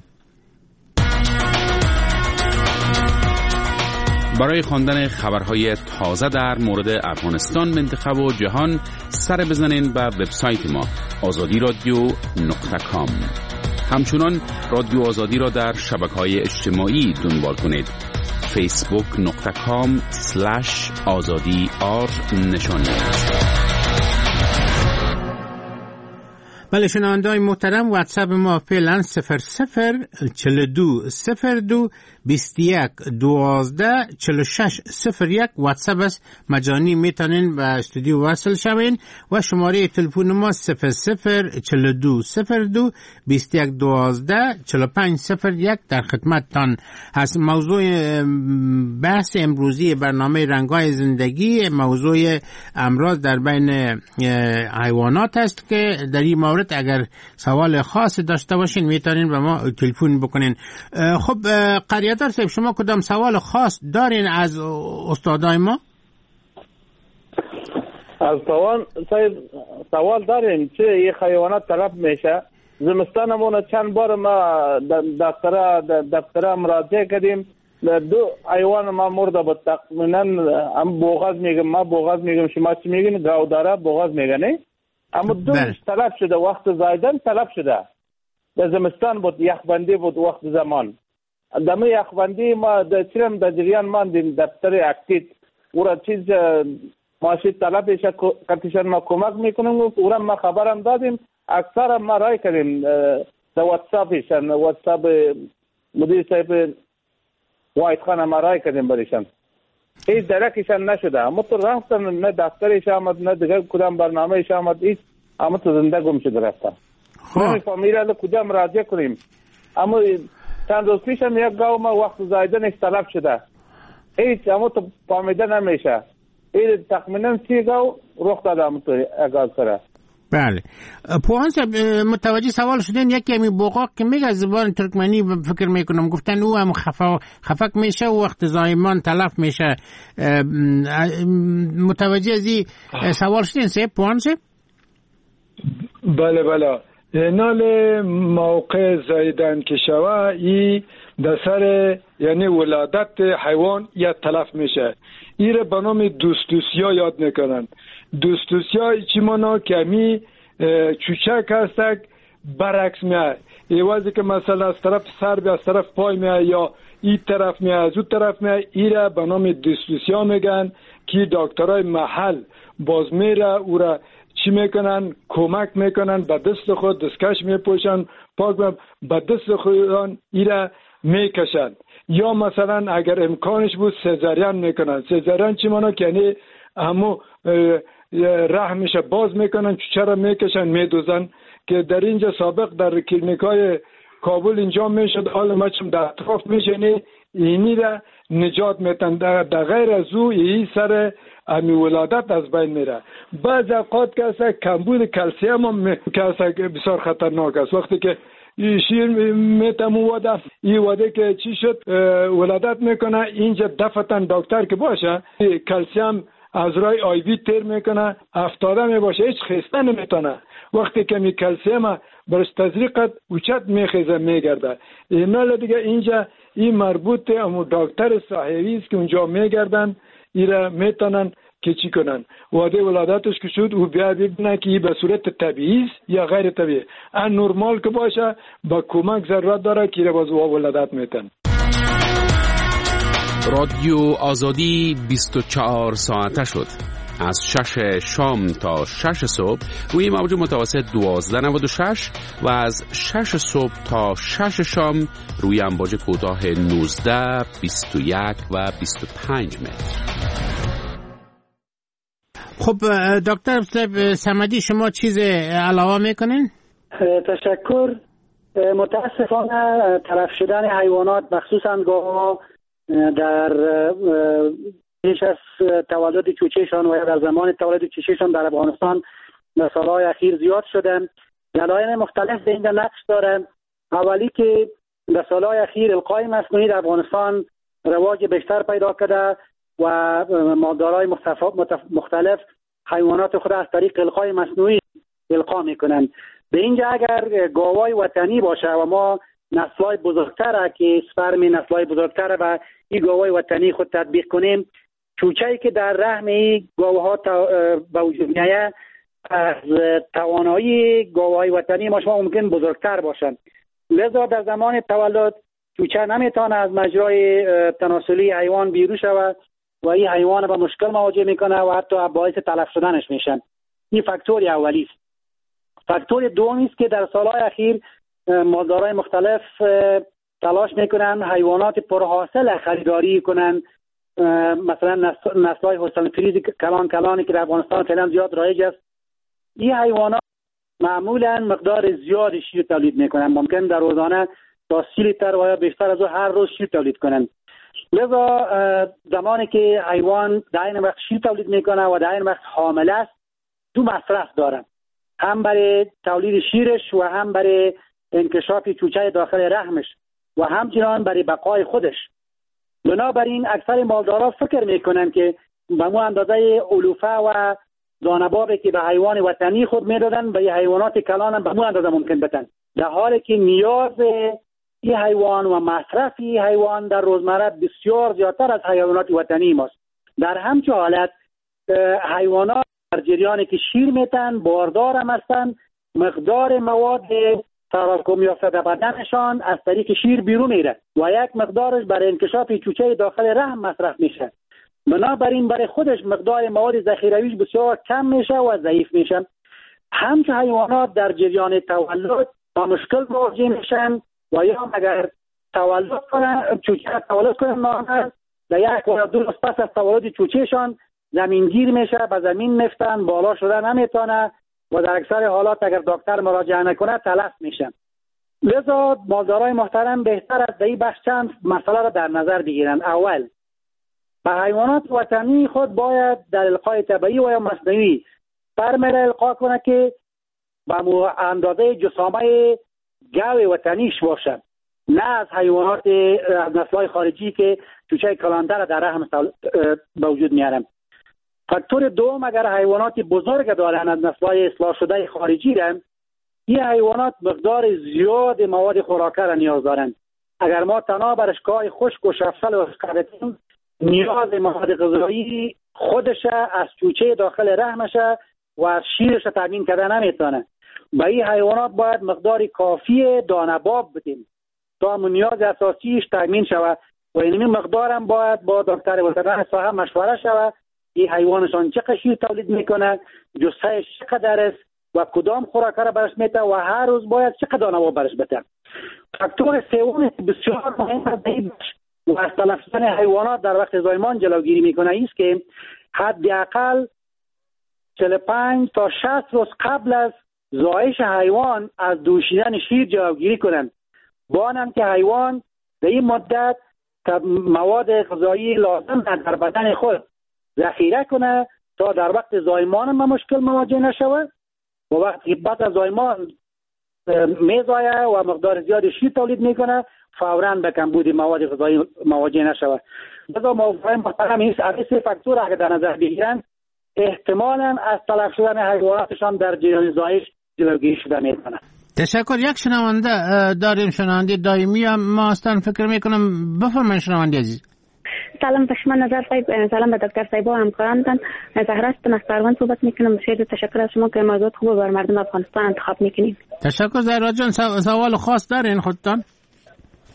برای خواندن خبرهای تازه در مورد افغانستان، منطقه و جهان سر بزنین به وبسایت ما آزادی رادیو نقطه کام. همچنان رادیو آزادی را در شبکه‌های اجتماعی دنبال کنید. فیسبوک نقطه کام سلش آزادی آر نشانی. بله شنونده‌های محترم، واتساپ ما فعلا صفر صفر چهل و دو صفر دو بیست و یک دوازده چهل و شش صفر یک واتساپ است. مجانی میتونین به استودیو وصل شوین و شماره تلفن ما صفر صفر چهل و دو صفر دو بیست و یک دوازده چهل و پنج صفر یک در خدمتتان هست. موضوع بحث امروزی برنامه رنگ‌های زندگی موضوع امراض در بین حیوانات است که در این مورد اگر سوال خاص داشته باشین میتونین به ما تلفن بکنین. خب قریادر صاحب، شما کدام سوال خاص دارین از استادای ما؟ از سوال سوال داریم چه این حیوانات طلب میشه. زمستانمون چند بار ما دکتر دکتر مراجعه کردیم، دو حیوان ما مرده بود. تقریبا هم بوغاز میگم، ما بوغاز میگم، شما چی میگین؟ گاوداره بوغاز میگن. اما دوش طلب شده، وقت زایدن طلب شده. در زمستان بود، یخبندی بود وقت زمان. دم یخبندی ما در چرم در جریان ماندیم دفتر اکتیت اورا چیز ماشی طلبش کتیشن ما کمک میکنیم و اورا ما خبرم دادیم. اکثر ما رای کردیم در واتساپشن، واتساپ مدیر صاحب واید خان ما رای کردیم بریشن. این درکشن نشده. اما تو رفتن نه دفترش آمد نه دیگر کدام برنامهش آمد، ایست اما تو زنده گم شده رفتن. ما فامیل کجا مراجعه کنیم؟ اما چند روز پیش هم یک گاو ما وقت زایدنش طلب شده، هیچ اما تو فهمیده نمیشه. این تقریبا سی گاو رخ داده اما تو اگاز کرده. بله پوهان صاحب متوجه سوال شدین. یکی همی بوقاق که میگه زبان ترکمنی فکر میکنم گفتن او هم خفا خفک میشه و وقت زایمان تلف میشه. متوجه ازی سوال شدین صاحب پوهان صاحب؟ بله بله. نال موقع زایدن که شوه ای در سر یعنی ولادت حیوان یا تلف میشه. ایره به نام دوستوسیا یاد میکنن. دوستوسیا چی مانا که همی چوچک هستک برعکس میاد. ایوازی که مثلا از طرف سر به از طرف پای میاد یا این طرف میاد از اون طرف میاد، ایره به نام دوستوسیا میگن که دکترای محل باز میره او را چی میکنن؟ کمک میکنن، به دست خود دستکش میپوشن، پاک به دست خودان ایره میکشن. یا مثلا اگر امکانش بود سزارین میکنن. سزارین چی مانا که یعنی همو رحمش باز میکنن، چوچه را میکشن میدوزن که در اینجا سابق در کلینیکای کابل اینجا میشد. حال ما چم در اطراف میشنی اینی را نجات میتن. در غیر از او این سر امی ولادت از بین میره. بعض اوقات که اصلا کمبود کلسیم هم که اصلا بسیار خطرناک است. وقتی که شیر میتم وده این وده که چی شد ولادت میکنه اینجا دفتن دکتر که باشه کلسیم از رای آیوی تیر میکنه افتاده میباشه هیچ خسته نمیتونه. وقتی که می کلسیم برش تزریقت اوچت میخیزه میگرده. اینا دیگه اینجا این مربوط امو دکتر صاحبی است که اونجا میگردن ایره میتونن که چی کنن. وعده ولادتش که شد او بیا ببینه که این به صورت طبیعی است یا غیر طبیعی. ان نرمال که باشه با کمک ضرورت داره که ایره باز ولادت میتن. رادیو آزادی بیست و چهار ساعته شد. از شش شام تا شش صبح روی موج متوسط دوازده نود و شش و از شش صبح تا شش شام روی امواج کوتاه نوزده، بیست و یک و بیست و پنج متر. خب دکتر صمدی شما چیز علاوه میکنین؟ تشکر. متاسفانه تلف شدن حیوانات مخصوصا گاوها در پیش از تولد چوچهشان و یا در زمان تولد چوچهشان در افغانستان در سالهای اخیر زیاد شدن. دلایل مختلف به این نقش دارند. اولی که در سالهای اخیر القای مصنوعی در افغانستان رواج بیشتر پیدا کرده و مالدارای مختلف حیوانات خود از طریق القای مصنوعی القا میکنند. به اینجا اگر گاوای وطنی باشه و ما نسل‌های بزرگتر که سپرم نسل‌های بزرگتر و این گاوای وطنی خود تطبیق کنیم، چوچه‌ای که در رحم این گاوها به وجود میاد از توانایی گاوهای وطنی ما شما ممکن بزرگتر باشند. لذا در زمان تولد چوچه نمیتونه از مجرای تناسلی حیوان بیرون شود و این حیوان با مشکل مواجه میکنه و حتی باعث تلف شدنش میشن. این فاکتور اولی است. فاکتور دومی است که در سالهای اخیر مالدارای مختلف تلاش میکنن حیوانات پرحاصل خریداری کنن، مثلا نسل‌های حسن فریز کلان کلانی که در افغانستان فعلا زیاد رایج است. این حیوانات معمولا مقدار زیاد شیر تولید میکنن، ممکن در روزانه تا سی لیتر و یا بیشتر از هر روز شیر تولید کنن. لذا زمانی که حیوان در این وقت شیر تولید میکنه و در این وقت حامل است، دو مصرف داره، هم برای تولید شیرش و هم برای انکشاف چوچه داخل رحمش و همچنان برای بقای خودش. بنابراین اکثر مالدارا فکر میکنن که به مو اندازه علوفه و دانبابی که به حیوان وطنی خود میدادن به حیوانات کلان هم به مو اندازه ممکن بتن، در حالی که نیاز این حیوان و مصرف این حیوان در روزمره بسیار زیادتر از حیوانات وطنی ماست. در همچه حالت حیوانات در جریانی که شیر میتن باردار هم هستن، مقدار مواد تراکم یافته در بدنشان از طریق شیر بیرون میره و یک مقدارش برای انکشاف چوچه داخل رحم مصرف میشه. بنابراین برای خودش مقدار مواد ذخیرویش بسیار کم میشه و ضعیف میشه. همچه حیوانات در جریان تولد با مشکل مواجه میشن و یا اگر تولد کنن چوچه تولد کنن نامرد در یک و دو روز پس از تولد چوچهشان زمینگیر میشه، به زمین میفتن، بالا شدن نمیتونه و در اکثر حالات اگر دکتر مراجعه نکنه تلف میشن. لذا مالدارای محترم بهتر از این بخش چند مسئله را در نظر بگیرن. اول، به حیوانات وطنی خود باید در القای طبیعی و یا مصنوعی فرمل القا کنه که به اندازه جسامه گاو وطنیش باشد، نه از حیوانات از نسل‌های خارجی که چوچه کلانده را در رحم به وجود میارن. فاکتور دوم، اگر حیوانات بزرگ دارن از نسل‌های اصلاح شده خارجی رن، این حیوانات مقدار زیاد مواد خوراکه را نیاز دارن. اگر ما تنها بر اشکای خشک و شفصل و اسکارتیم نیاز مواد غذایی خودش از چوچه داخل رحمش و از شیرش تامین کرده نمیتونه. به این حیوانات باید مقدار کافی دانه‌باب بدیم تا نیاز اساسیش تامین شود و این مقدار هم باید با دکتر وترنر ساحه مشوره شود این حیوانشان چقدر شیر تولید میکنه، جثهش چقدر است و کدام خوراک را برش میته و هر روز باید چقدر دانه‌باب برش بده. فاکتور سوم بسیار مهم است و از تلف شدن حیوانات در وقت زایمان جلوگیری میکنه است که حداقل چهل و پنج تا شصت روز قبل از زایش حیوان از دوشیدن شیر جلوگیری کنند، بانند که حیوان در این مدت مواد غذایی لازم در بدن خود ذخیره کنه تا در وقت زایمان ما مشکل مواجه نشود و وقتی بعد از زایمان میزایه و مقدار زیاد شیر تولید میکنه فوراً به کمبود مواد غذایی مواجه نشود. لذا موضوع محترم است از این فاکتور اگر در نظر بگیرن احتمالاً از تلف شدن حیواناتشان در جریان زایش جلوگیری شده میتونه. تشکر. یک شنونده داریم، شنونده دائمی هم ما هستن، فکر میکنم بفرمایید شنونده عزیز. سلام به شما نظر صاحب، سلام به دکتر صاحب و همکارانتان. زهرا است از پروان صحبت میکنم. خیلی تشکر از شما که موضوع خوب بر مردم افغانستان انتخاب میکنید. تشکر. زهرا جان سوال خاص دارین خودتان؟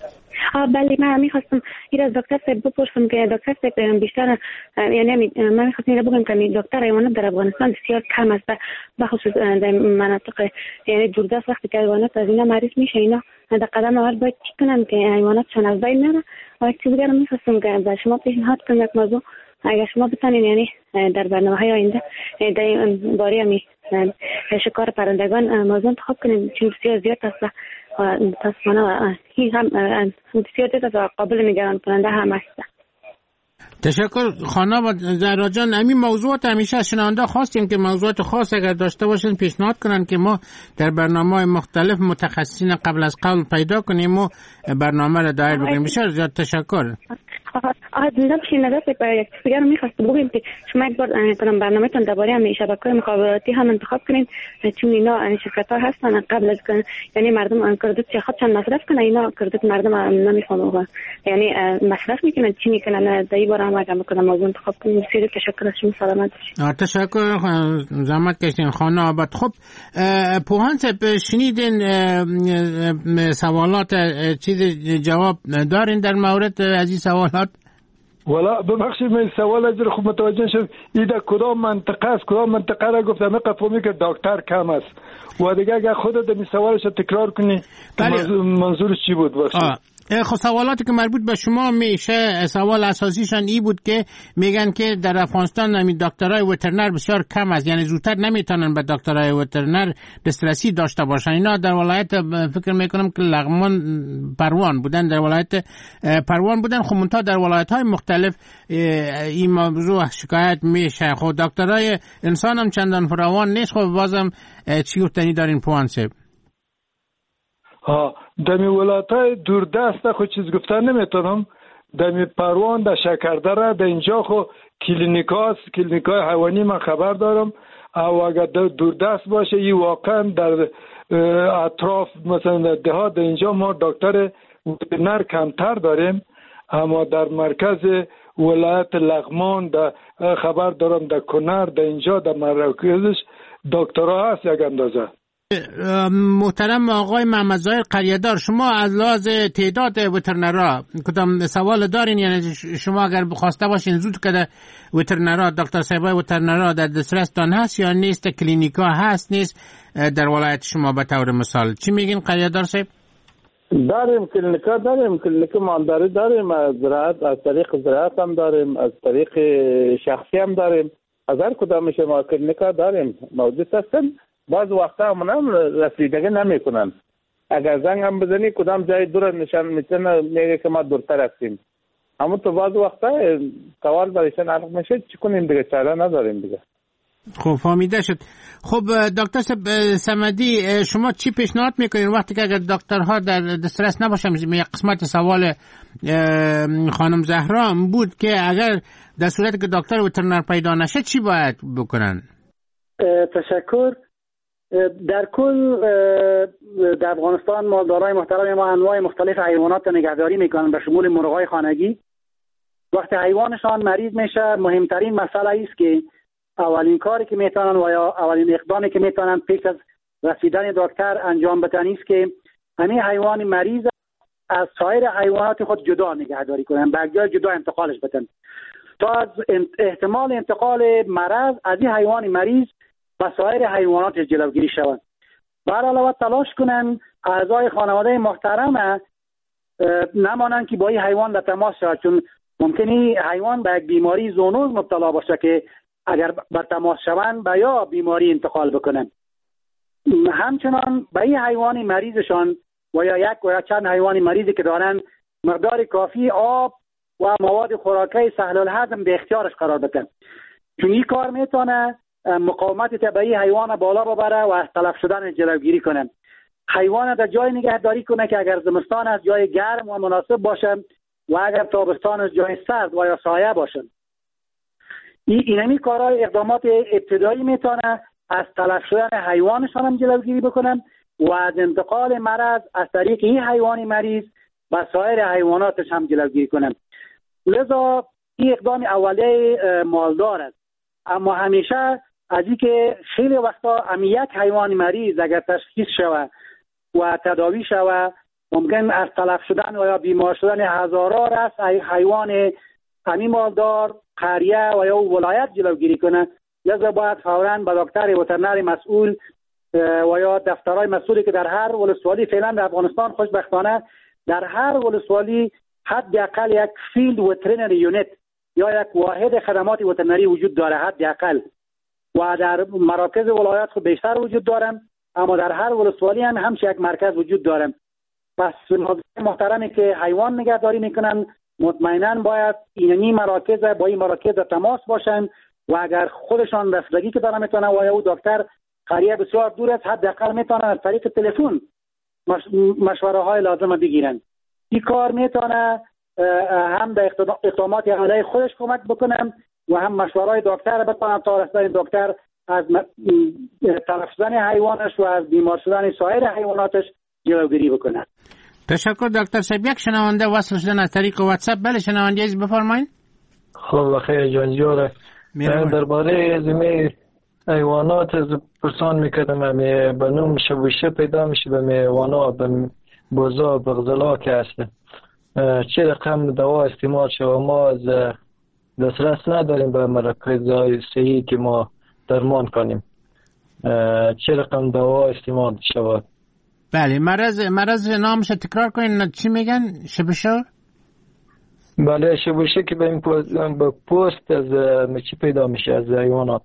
بله من میخواستم این از دکتر صاحب بپرسم که دکتر صاحب بیشتر یعنی من میخواستم اینو بگم که دکتر حیوانات در افغانستان بسیار کم است به خصوص در مناطق یعنی دوردست وقتی که حیوانات از اینا مریض میشه اینا در قدم اول باید چی کنن که حیواناتشون از بین نره. و یک چیز دیگه میخواستم که به شما پیشنهاد کنم یک موضوع اگر شما بتونین یعنی در برنامه‌های آینده در باره می شکار پرندگان موضوع انتخاب کنیم چون بسیار زیاد است و متاسفانه این هم بسیار زیاد است و قابل نگران کننده هم است. تشکر خانم زهرا جان. همین موضوعات همیشه از شنونده خواستیم که موضوعات خاص اگر داشته باشن پیشنهاد کنن که ما در برنامه‌های مختلف متخصصین قبل از قول پیدا کنیم و برنامه را دایر بکنیم. بسیار زیاد تشکر. آها زنده بشین نظر به یک دیگر رو میخواستم بگیم که شما یک بار کنم برنامه تان درباره همین شبکه‌های مخابراتی هم انتخاب کنین چون اینا شرکت‌ها هستن قبل از که یعنی مردم کردت خودشان مصرف کنن اینا کردت مردم نمیفهمن یعنی مصرف میکنن چی میکنن در این باره هم اگه میکنم موضوع انتخاب کنیم. بسیار تشکر از شما. سلامت باشید. تشکر زحمت کشیدین خانم آباد. خب پوهان صاحب شنیدین سوالات چیز جواب دارین در مورد از این سوالات؟ والا ببخشید من سوال از خوب متوجه شدم این در کدام منطقه است کدام منطقه را گفتم فهمی که دکتر کم است و دیگه اگر خودت این سوالش تکرار کنی منظورش چی بود باشه؟ خب سوالاتی که مربوط به شما میشه سوال اساسیشان ای بود که میگن که در افغانستان همین دکترای وترنر بسیار کم است یعنی زودتر نمیتونن به دکترای وترنر دسترسی داشته باشن. اینا در ولایت فکر میکنم که لغمان پروان بودن در ولایت پروان بودن. خب منتها در ولایت های مختلف این موضوع شکایت میشه. خب دکترای انسان هم چندان فراوان نیست. خب بازم چی گفتنی دارین پوان صاحب؟ ها دمی ولایت‌های دوردست خود چیز گفتن نمیتونم. دمی پروان در شکردره در اینجا خو کلینیکاست کلینیکای حیوانی من خبر دارم او اگر دوردست باشه این واقعا در اطراف مثلا در دهات در اینجا ما دکتر وترنر کمتر داریم اما در مرکز ولایت لغمان در خبر دارم در کنر در اینجا در مراکزش دکترها هست یک اندازه. محترم آقای محمد ظاهر قریه‌دار شما از لحاظ تعداد وترنرها کدام سوال دارین یعنی شما اگر بخواسته باشین زود که وترنرها دکتر صاحبای وترنرها در دسترستان هست یا نیست کلینیکا هست نیست در ولایت شما به طور مثال چی میگین قریه‌دار صاحب؟ داریم کلینیکا داریم کلینیک مالداری داریم از زراعت از طریق زراعت هم داریم از طریق شخصی هم داریم از هر کدام شما کلینیکا داریم موجود هستن. بعض وقتا همونم رسیدگی نمی کنن اگر زنگ هم بزنی کدام جای دور نشان میتونه میگه که ما دورتر هستیم اما تو بعض وقتا سوال برایشان علق میشه چی کنیم دیگه چاره نداریم دیگه. خب فهمیده شد. خب دکتر صمدی شما چی پیشنهاد میکنین وقتی که اگر دکترها در دسترس نباشن؟ یک قسمت سوال خانم زهرا بود که اگر در صورتی که دکتر وترنر پیدا نشه چی باید بکنن؟ تشکر. در کل در افغانستان مالدارای محترم ما انواع مختلف حیوانات نگهداری میکنن به شمول مرغای خانگی. وقتی حیوانشان مریض میشه مهمترین مسئله است که اولین کاری که میتونن و یا اولین اقدامی که میتونن پیش از رسیدن دکتر انجام بدن است که همین حیوان مریض از سایر حیوانات خود جدا نگهداری کنن به جای جدا انتقالش بدن تا از احتمال انتقال مرض از این حیوان مریض و سایر حیوانات جلوگیری شود. بر علاوه تلاش کنن اعضای خانواده محترم نمانند که با این حیوان در تماس شود چون ممکنی حیوان به یک بیماری زونوز مبتلا باشه که اگر بر تماس شوند به یا بیماری انتقال بکنن. همچنان به این حیوان مریضشان و یا یک و یا چند حیوان مریضی که دارن مقدار کافی آب و مواد خوراکی سهل الهضم به اختیارش قرار بدن چون این کار میتونه مقاومت طبیعی حیوان بالا ببره و از تلف شدن جلوگیری کنه. حیوان در جای نگهداری کنه که اگر زمستان از جای گرم و مناسب باشه و اگر تابستان از جای سرد و یا سایه باشه. این اینمی کارهای اقدامات ابتدایی میتونه از تلف شدن حیوانشان هم جلوگیری بکنن و از انتقال مرض از طریق این حیوان مریض و سایر حیواناتش هم جلوگیری کنن. لذا این اقدام اولیه مالدار است. اما همیشه از این که خیلی وقتا هم یک حیوان مریض اگر تشخیص شود و تداوی شود ممکن از تلف شدن و یا بیمار شدن هزارها راست حیوان همی مالدار قریه و یا ولایت جلوگیری کنه. لذا باید فوراً به دکتر وترنری مسئول و یا دفترهای مسئولی که در هر ولسوالی فعلا در افغانستان خوشبختانه در هر ولسوالی حداقل یک فیلد وترنری یونیت یا یک واحد خدمات وترنری وجود داره حداقل، و در مراکز ولایات خود بیشتر وجود دارن، اما در هر ولسوالی هم همش یک مرکز وجود داره. پس محترمی که حیوان نگهداری میکنن مطمئنا باید اینی مراکز با این مراکز تماس باشن و اگر خودشان رسیدگی که دارن میتونن و یا او دکتر قریه بسیار دور است حداقل میتونن از طریق تلفن مشوره های لازم بگیرن. این کار میتونه هم در اقدامات عملی خودش کمک بکنن و هم مشوره دکتر بتونن تا رسیدن دکتر از تلف شدن حیوانش و از بیمار شدن سایر حیواناتش جلوگیری بکنن. تشکر دکتر صاحب. یک شنونده وصل شدن از طریق واتساپ. بله شنونده عزیز بفرمایید. خب خیر جان جوره. درباره زمین حیوانات از پرسان میکردم همی بنوم شبوشه پیدا میشه به میوانا به بوزا بغزلا که هست چه رقم دوا استعمال شد؟ ما از دسترس نداریم به مراکز صحی که ما درمان کنیم. چه رقم دوا استعمال شود؟ بله مرض مرض نامش تکرار کنین چی میگن؟ شبوشه؟ بله شبوشه که به این پوست از چی پیدا میشه از حیوانات.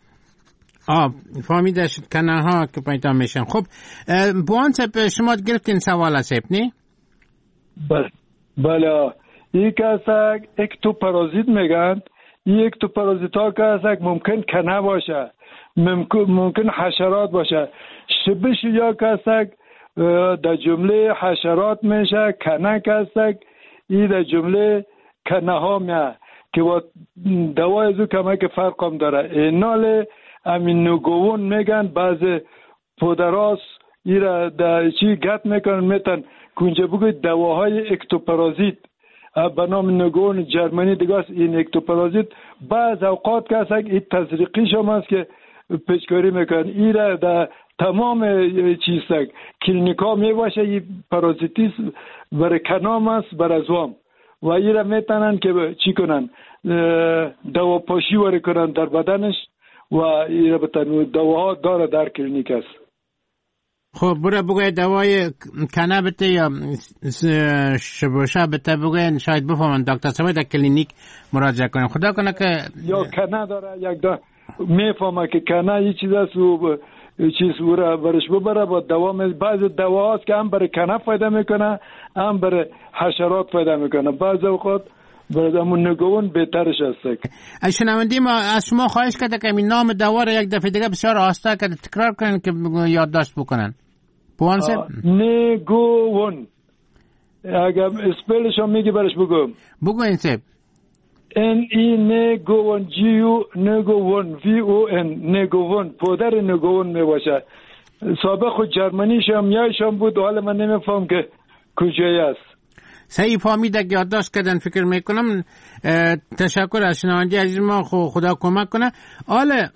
آه فهمیده شد کنه ها که پیدا میشن. خب بوان صاحب شما گرفتین سوال صاحب نی؟ بله بله یک هست اکتوپارازیت میگن. این اکتوپارازیت ها که هست ممکن کنه باشه، ممکن ممکن حشرات باشه. شبش یا که هست در جمله حشرات میشه، کنه که هست این در جمله کنه ها میه که با دوای ازو کمک فرق هم داره. اینال امین نگوون میگن بعض پودراس ایره در چی گت میکنن میتن کنجا بگوید دواهای اکتوپارازیت به نام نگوون جرمنی دیگه است. این اکتوپارازیت بعض اوقات که هست این تزریقی شما است که پیشکاری میکنن ایره در تمام چیز تک کلینیکا میباشه. این پارازیتیسم برای کنام است برای ازوام و ایره میتنن که چی کنن دوا پاشی وری کنن در بدنش و ایره بتن دواها داره در کلینیک است. خب برای بگوی دوای کنه بته یا شبوشه بته بگوی شاید بفهمن دکتر صاحب در کلینیک مراجعه کنیم. خدا کنه که یا کنه داره یک دا میفهمه که کنه یه چیز است و چیز ورا برش ببره با دوام. بعض دوا هست که هم برای کنه فایده میکنه هم برای حشرات فایده میکنه. بعض اوقات برای همون نگوون بهترش هست. از شنوندی ما از شما خواهش کرده که این نام دوا را یک دفعه دیگه بسیار آسته که تکرار کنن که یادداشت بکنن. پوان صاحب نگوون اگر اسپلش هم میگی برش بگم بگو این صاحب. ان ای نگوون جی او نگوون وی او ان نگوون پودر نگوون میباشه. سابق خود جرمنیش هم یایش هم بود و حالا من نمیفهم که کجایی است. صحیح فهمیده که یادداشت کردن فکر میکنم. تشکر از شنوندی عزیز ما. خدا کمک کنه. حالا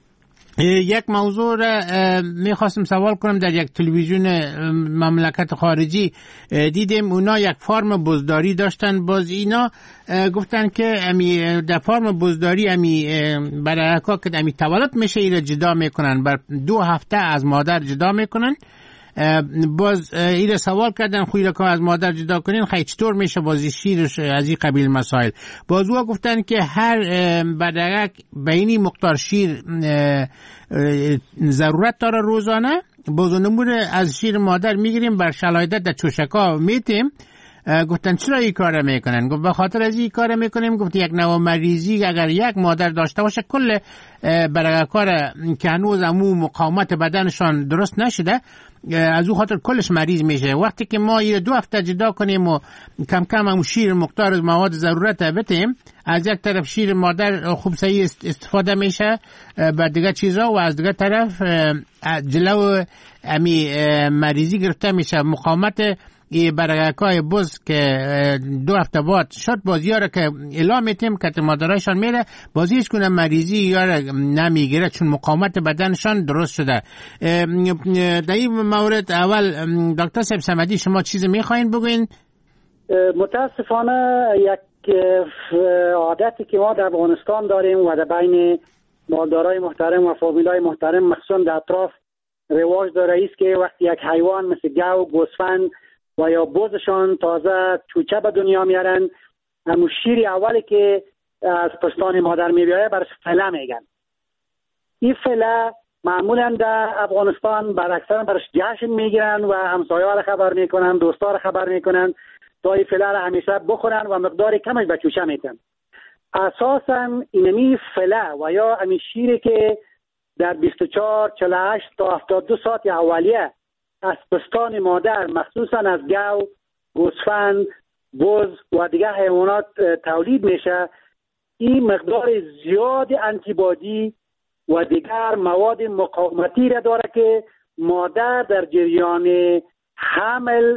یک موضوع را میخواستم سوال کنم. در یک تلویزیون مملکت خارجی دیدیم اونا یک فارم بزداری داشتن. باز اینا گفتن که امی در فارم بزداری امی برای اکا که امی تولد میشه ایره جدا میکنن، بر دو هفته از مادر جدا میکنن. باز ایره سوال کردن خوی را که از مادر جدا کنین خیلی چطور میشه بازی شیرش از این قبیل مسائل. باز او گفتن که هر بدرک بینی مقدار شیر ضرورت داره روزانه. باز نمونه از شیر مادر میگیریم بر شلایدت در چوشکا میتیم. گفتن چرا این کار میکنن؟ گفت به خاطر از این کار میکنیم. گفت یک نوع مریضی اگر یک مادر داشته باشه کل برای کار که هنوز امو مقاومت بدنشان درست نشده از او خاطر کلش مریض میشه. وقتی که ما یه دو هفته جدا کنیم و کم کم همون شیر مقدار از مواد ضرورت بتیم، از یک طرف شیر مادر خوب صحیح استفاده میشه بر دیگه چیزا و از دیگه طرف جلو امی مریضی گرفته میشه، مقاومت ای برگکای بز که دو هفته بعد شد بازی ها را که اعلام میتیم که مادرایشان میره بازی هیچ گونه مریضی یا نمیگیره چون مقاومت بدنشان درست شده. در این مورد اول دکتر صاحب صمدی شما چیزی میخواین بگوین؟ متاسفانه یک عادتی که ما در افغانستان داریم و در بین مالدارای محترم و فامیلای محترم مخصوصا در اطراف رواج داره است که وقتی یک حیوان مثل گاو، گوسفند و یا بزشان تازه چوچه به دنیا میارن، همون شیر اولی که از پستان مادر میبیایه برش فله میگن. این فله معمولا در افغانستان بر اکثر برش جشن میگیرن و همسایه ها را خبر میکنن، دوستا را خبر میکنن تا این فله را همیشه بخورن و مقدار کمش به چوچه میتن. اساسا اینمی فله و یا امی شیری که در بیست و چهار چهل و هشت تا هفتاد و دو ساعت اولیه از پستان مادر مخصوصا از گاو، گوسفند، بز و دیگر حیوانات تولید میشه، این مقدار زیاد آنتیبادی و دیگر مواد مقاومتی را داره که مادر در جریان حمل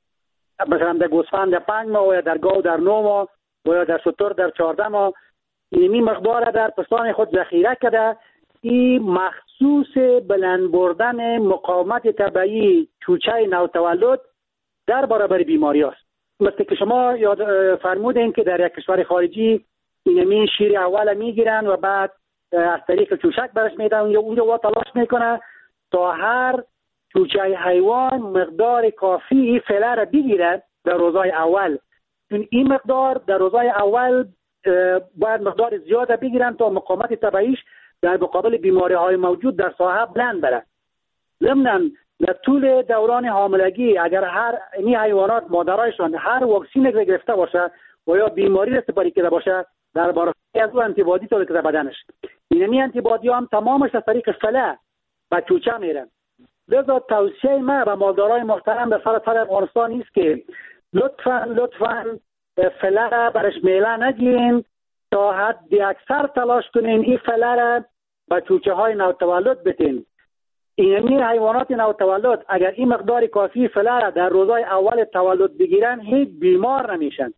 مثلا در گوسفند در پنج ماه و یا در گاو در نه ماه و یا در شتر در چهارده ماه این مقدار در پستان خود ذخیره کرده. این مخصوص بلند بردن مقاومت طبیعی چوچه نوتولد در برابر بیماری است. مثل که شما یاد فرمودین که در یک کشور خارجی اینمی شیر اول میگیرن و بعد از طریق چوشک برش میدن یا اونجا تلاش میکنه تا هر چوچه حیوان مقدار کافی این فله را بگیره در روزهای اول، چون این مقدار در روزهای اول باید مقدار زیاده بگیرن تا مقاومت طبیعیش در مقابل بیماری های موجود در ساحه بلند بره. ضمناً در طول دوران حاملگی اگر هر این حیوانات مادرایشان هر واکسین را گرفته باشه و یا بیماری را سپری کرده باشه در باره از او آنتیبادی تولید کرده بدنش، اینمی آنتیبادی هم تمامش از طریق فله به چوچه میرن. لذا توصیه ما به مالدارای محترم در سر سر افغانستان است که لطفاً لطفاً فله را برش میله نگیرین تا حد اکثر تلاش کنین این فله را به چوچه های نوتولد بتین. اینمی حیوانات نوتولد اگر این مقدار کافی فله را در روزهای اول تولد بگیرن هیچ بیمار نمیشن.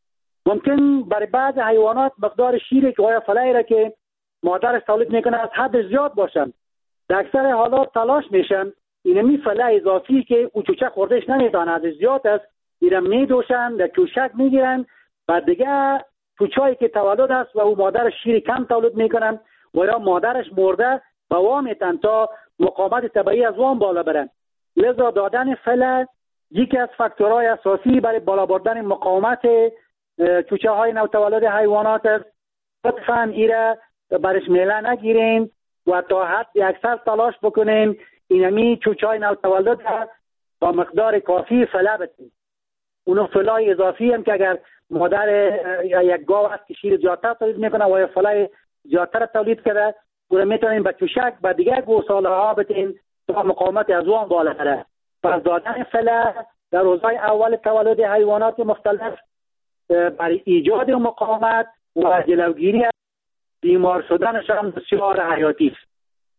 ممکن برای بعض حیوانات مقدار شیری که یا فله را که مادرش تولید میکنه از حد زیاد باشن، در اکثر حالات تلاش میشن اینمی فله اضافی که او چوچه خوردهش نمیدانه از زیاد است ایرم میدوشن در چوشک میگیرن و دیگه چوچه‌ای که تولد است و او مادرش شیر کم تولید میکنن و یا مادرش مرده و وا میتن تا مقاومت طبیعی از وام بالا برن. لذا دادن فله یکی از فاکتورهای اساسی برای بالا بردن مقاومت چوچه های نوتولد حیوانات است. لطفاً ایره برش میله نگیرین و تا حد اکثر تلاش بکنین اینمی چوچه های نوتولد با مقدار کافی فله بدین. اونو فله اضافی هم که اگر مادر یک گاو است که شیر زیادتر تولید میکنه و یا فله زیادتر تولید کرده اونو میتونین به چوشک و دیگه گوساله ها بدین تا مقاومت از اون بالا بره. پس دادن فله در روزهای اول تولد حیوانات مختلف برای ایجاد مقاومت و جلوگیری از بیمار شدنشان بسیار حیاتی است.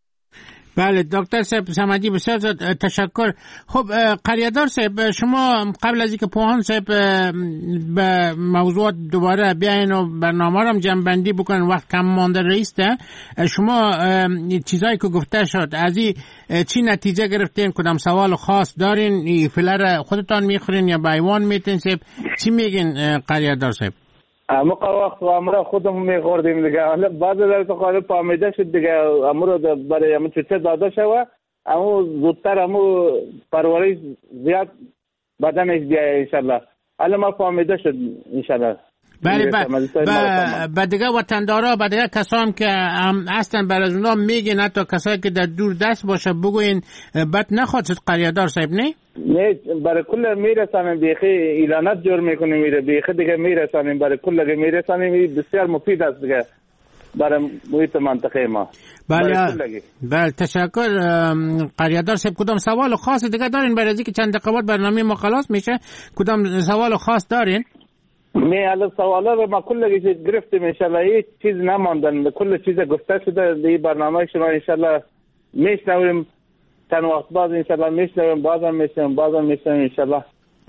بله دکتر صاحب صمدی بسیار تشکر. خب قریه‌دار صاحب شما قبل از اینکه پوهان صاحب به موضوعات دوباره بیاین و برنامه رو جمع‌بندی بکنن وقت کم مانده رئیسته، شما چیزایی که گفته شد از این چی نتیجه گرفتین؟ کدام سوال خاص دارین؟ این فیلر خودتان میخورین یا به حیوان میتین صاحب؟ چی میگین قریه‌دار صاحب؟ موقع وقت امرا خودمون میخوردیم دیگه، حالا بعد در تو قالب فهمیده شد دیگه امرا برای همون چه داده شوه امو زودتر امو پرورش زیاد بدنش بیایه انشالله. حالا ما فهمیده شد انشالله. بله با دیگه وطندارا با دیگه کسام که اصلا برای اونا میگین حتی کسایی که در دور دست باشه بگوین بد نخواد شد قریه‌دار صاحب نه؟ نه برای کل میرسانیم بیخی اعلانات جور میکنیم میره بیخی دیگه میرسانیم برای کل میرسانیم بسیار مفید است دیگه برای محیط منطقه ما. بله بله تشکر قریه‌دار صاحب. کدام سوال خاص دیگه دارین برای اینکه چند دقیقه بعد برنامه ما خلاص میشه؟ کدام سوال خاص دارین؟ نه حالا سوالا رو ما کلش گرفتیم انشالله، هیچ چیز نماندن، کل چیز گفته شده در برنامه شما انشالله میشنویم چند وقت بعد انشالله میشنویم بازم میشنویم بازم میشنویم انشالله.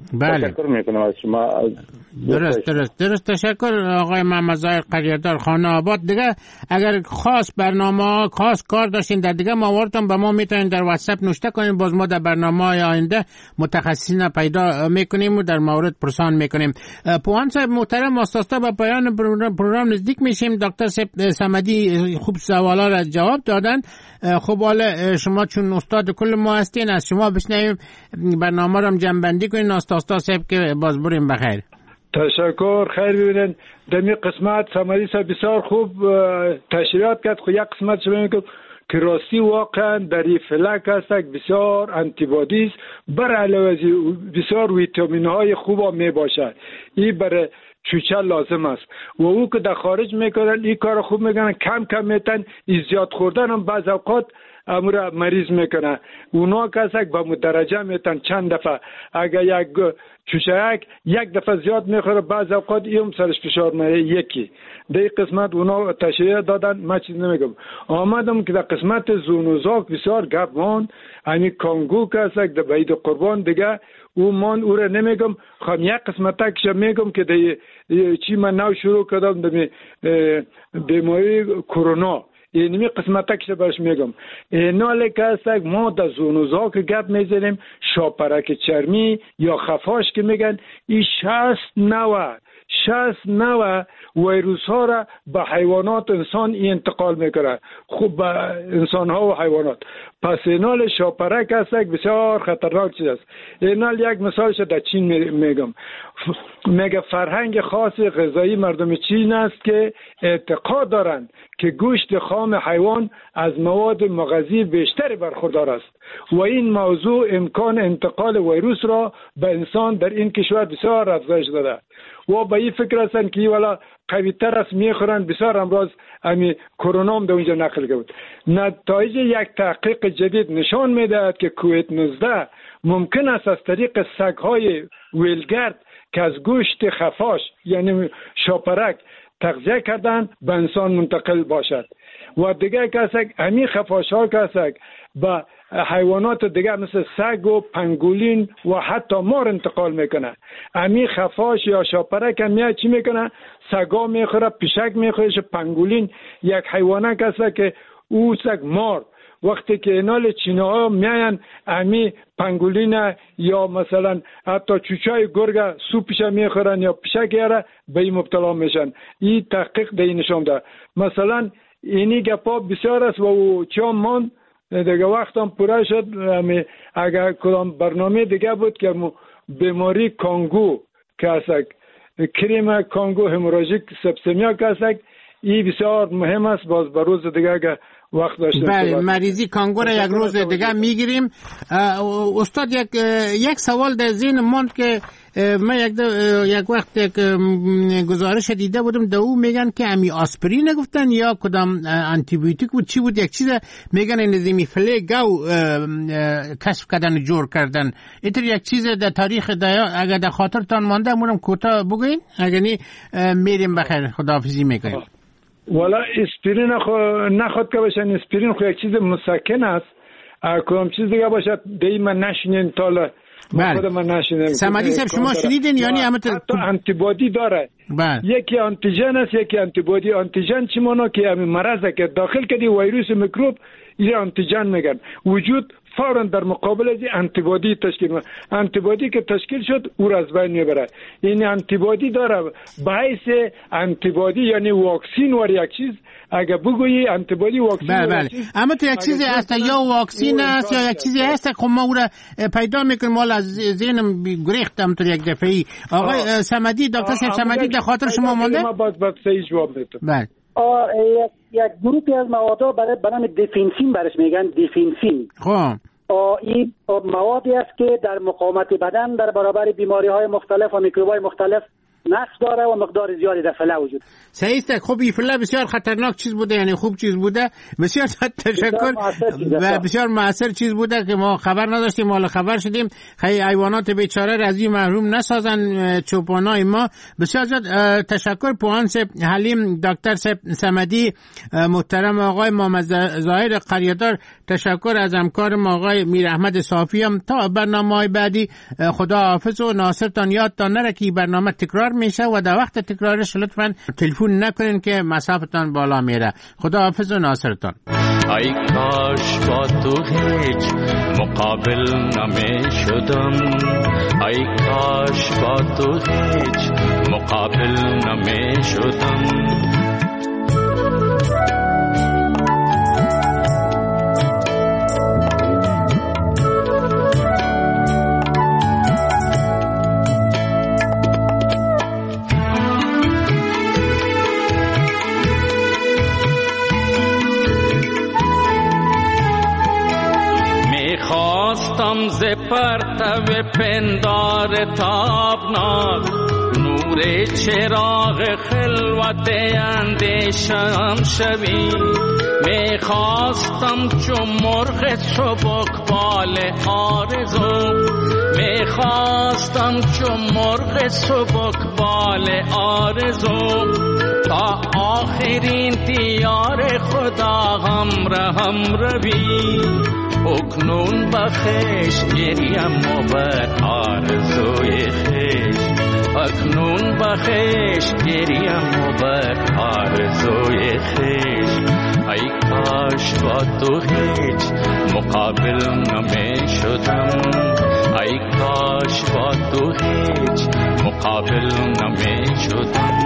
بله. تشکر میکنم از شما. درست درست درست تشکر آقای محمد ظاهر قریردار خانه آباد. دیگه اگر خاص برنامه خاص کار داشتین در دیگه مواردتون به ما میتونین در واتساپ نوشته کنین، باز ما در برنامه های آینده متخصصین پیدا میکنیم و در مورد پرسان میکنیم. پوهان صاحب محترم، استاد به پایان پروگرام نزدیک میشیم. دکتر صمدی خوب سوالا را جواب دادن. خب حالا شما چون استاد کل ما هستین، از شما بشنویم برنامه رو جمع کنین. استاد صاحب که باز بریم بخیر. تشکر. خیر ببینید در این قسمت صمدی صاحب بسیار خوب تشریحات کرد. خب یک قسمت شما میگم که راستی واقعا در این فلک هست بسیار انتیبادی است، بر علاوه بسیار ویتامین های خوب می باشد. این برای چوچه لازم است و او که در خارج میکنن این کار خوب میکنن، کم کم میتن زیاد خوردن هم بعض اوقات امور مریض میکنه. اونا کسک به مدرجه میتن چند دفعه، اگر یک چوچک یک دفعه زیاد میخوره بعض اوقات ایم سرش فشار میره یکی. در قسمت اونا تشریح دادن، من چیز نمیگم. آمدم که در قسمت زونوزاک بسیار گپ مان، یعنی کانگو کسک در بعید قربان دیگه او من او را نمیگم. خواهم یک قسمت تکش میگم که در چی من نو شروع کردم در بیماری کرونا، اینمی قسمت تکش برش میگم. ایناله که هستک ما در زونوزا که گپ میزنیم، شاپرک چرمی یا خفاش که میگن، این شصت نوع شصت نوع ویروس ها را به حیوانات انسان این انتقال میکنه، خوب به انسان ها و حیوانات. پس اینال شاپرک هست بسیار خطرناک چیز است. اینال یک مثالش در چین میگم. میگه فرهنگ خاص غذایی مردم چین است که اعتقاد دارند که گوشت خام حیوان از مواد مغذی بیشتری برخوردار است و این موضوع امکان انتقال ویروس را به انسان در این کشور بسیار افزایش داده و به این فکر هستند که والا قوی تر است میخورند. بسیار امروز امی کرونا هم در اونجا نقل کرد. نتایج یک تحقیق جدید نشان میدهد که کووید نوزده ممکن است از طریق سگ‌های ویلگرد که از گوشت خفاش یعنی شاپرک تغذیه کردن به انسان منتقل باشد و دیگه کسک همین خفاش ها کسک به حیوانات دیگه مثل سگ و پنگولین و حتی مار انتقال میکنه. همین خفاش یا شاپرک هم چی میکنه؟ سگا میخوره، پیشک میخوره. پنگولین یک حیوانه کسک که او سگ مار وقتی که اینال چینه ها میاین امی پنگولین یا مثلا حتی چوچای گرگ سوپش میخورن یا پیشک یاره به این مبتلا میشن. این تحقیق ده این نشان ده. مثلا اینی گپا بسیار است و چون من دیگه وقتم پوره شد. اگر کدام برنامه دیگه بود که بیماری کانگو که هستک کریم کانگو هموراژیک سپسیمیا که هستک، این بسیار مهم است. باز بر روز دیگه که وقت داشتیم. بله، مریضی کانگو را یک روز دیگه میگیریم. استاد یک یک سوال در ذهن ماند که من یک یک وقت یک گزارش دیده بودم، در او میگن که امی آسپرین گفتن یا کدام آنتی بیوتیک بود چی بود، یک چیز میگن نظامی فلگو کشف کردن جور کردن. اینطور یک چیز در تاریخ دیا اگر در خاطرتان مانده مونم کوتاه بگوین، اگر نی میریم بخیر خداحافظی میکنیم. والا اسپرین خو نخواد که باشن. اسپرین خو یک چیز مسکن است. کدام چیز دیگه باشد دی من نشینین تالا بله. من نشینم. صمدی صاحب شما شنیدین یعنی همت حتی آنتیبادی داره. بله. یکی آنتیژن است یکی آنتیبادی. آنتیژن چی مانا که همین مرض که داخل کردی ویروس میکروب این آنتیژن میگن. وجود فوراً در مقابل از آنتیبادی تشکیل میشه. آنتیبادی که تشکیل شد او را از بین میبره. این آنتیبادی داره به حیث آنتیبادی یعنی واکسین و یک چیز اگه بگویی آنتیبادی واکسین. بله بله. اما تو یک چیزی هست یا واکسین است یا یک چیزی هست که ما او را پیدا میکنیم. مال از ذهنم گریختم تو یک دفعی. آقای صمدی، دکتر صمدی در خاطر شما مونده؟ ما باز باز صحیح جواب میدم. بله. یک یک گروهی از مواد برای برنامه دیفینسین برش میگن دیفینسین. خب این موادی است که در مقاومت بدن در برابر بیماری های مختلف و میکروب های مختلف نقص داره و مقدار زیادی در فله وجود. صحیح است. خب این فله بسیار خطرناک چیز بوده، یعنی خوب چیز بوده. بسیار تشکر و بسیار موثر چیز بوده که ما خبر نداشتیم، ما خبر شدیم. خیلی حیوانات بیچاره را از این محروم نسازن چوپانای ما. بسیار زیاد تشکر پوانس حلیم، دکتر صمدی محترم، آقای محمد ظاهر قریه‌دار. تشکر از همکار ما آقای میر احمد صافی. هم تا برنامه‌های بعدی خدا حافظ و ناصرتان یادتان نره که برنامه تکرار میشه و در وقت تکرارش لطفاً تلفن نکنین که مسافتان بالا میره. خدا حافظ و ناصرتان. ای کاش با تو هیچ مقابل نمی شدم، ای کاش با تو هیچ مقابل نمی شدم. خواستم ز پرتو پندار تابناک نور چراغ خلوت اندیشم شوی. می خواستم چون مرغ سبکبال آرزو، می خواستم چون مرغ سبکبال آرزو تا آخرین دیار خدا همراهم روی. اکنون بخش گریم و بر آرزوی خیش، اکنون بخش گریم و بر آرزوی خیش. ای کاش با تو هیچ مقابل نمی شدم، ای کاش با تو هیچ مقابل نمی شدم.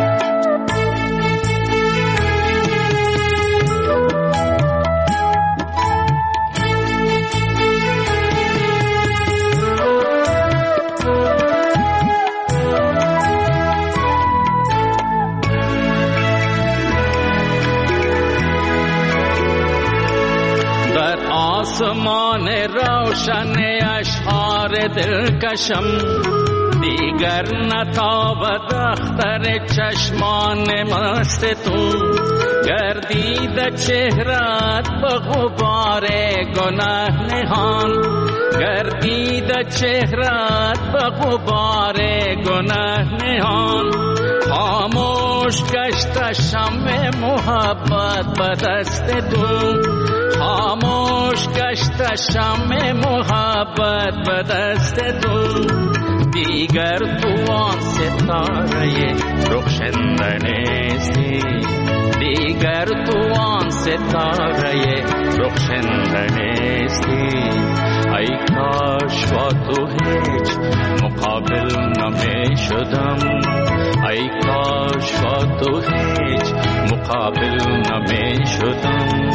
آسمان روشن اشعار دلکشم دیگر نتابد اختر چشمان مست تو. گردید چهرت به غبار گناه نهان، گردید چهرت به غبار گناه نهان. خاموش گشت شمع محبت به دست تو، خاموش گشت شمع محبت به دست تو. دیگر تو آن ستاره رخشنده نیستی، دیگر تو آن ستاره رخشنده نیستی. ای کاش با تو هیچ مقابل نمی شدم، ای کاش با تو هیچ مقابل نمی شدم.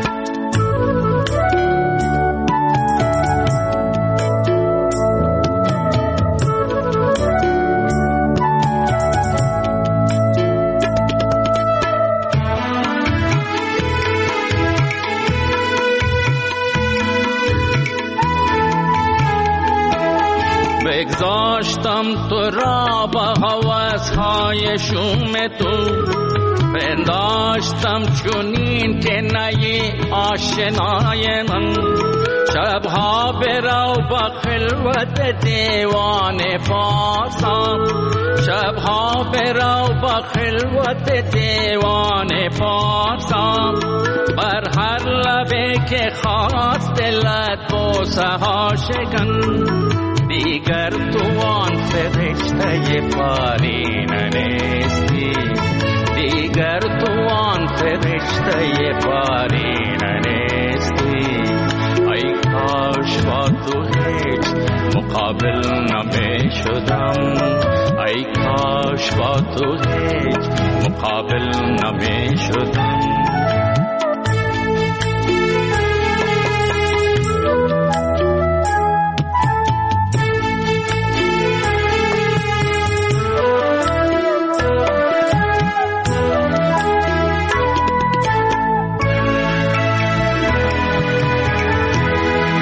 بگذاشتم تو را با هوس‌های شوم تو، پنداشتم چونین که نی آشنای من. شبها برو با خلوت دیوان پارسا، شبها برو با خلوت دیوان پارسا. بر هر لبه که خواست دلت بوسه ها شکن، دیگر تو آن فرشته پارینه نیستی، دیگر تو آن فرشته پارینه نیستی. ای کاش با تو هیچ مقابل نمی شدم، ای کاش با تو هیچ مقابل نمی شدم.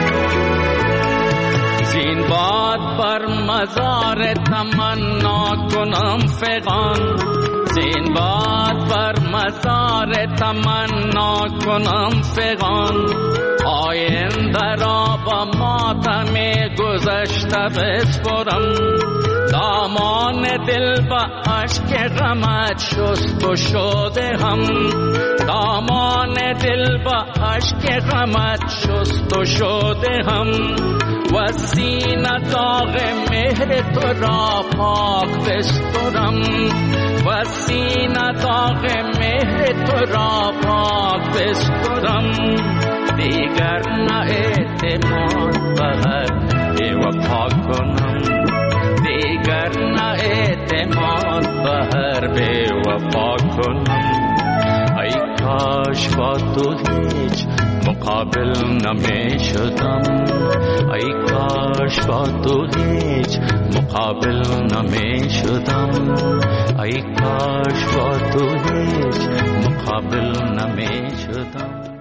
مزار تمنا کنم فغان، زین باد بر مزار تمنا کنم فغان. آینده را با ماتم گذشته بسپرم، دامان دل با عشق غمت شست و شده هم، دامان دل با عشق غمت شست و شده هم. و سینه داغ مهر تو را پاک بسترم، و سینه داغ مهر تو را پاک بسترم. دیگر نه اعتماد بر بی وفا کنم، دیگر نه اعتماد بر بی وفا کنم. ای کاش با تو هیچ مقابل نمی شدم، ای کاش با تو هیچ مقابل نمی شدم، ای کاش با تو هیچ مقابل نمی شدم.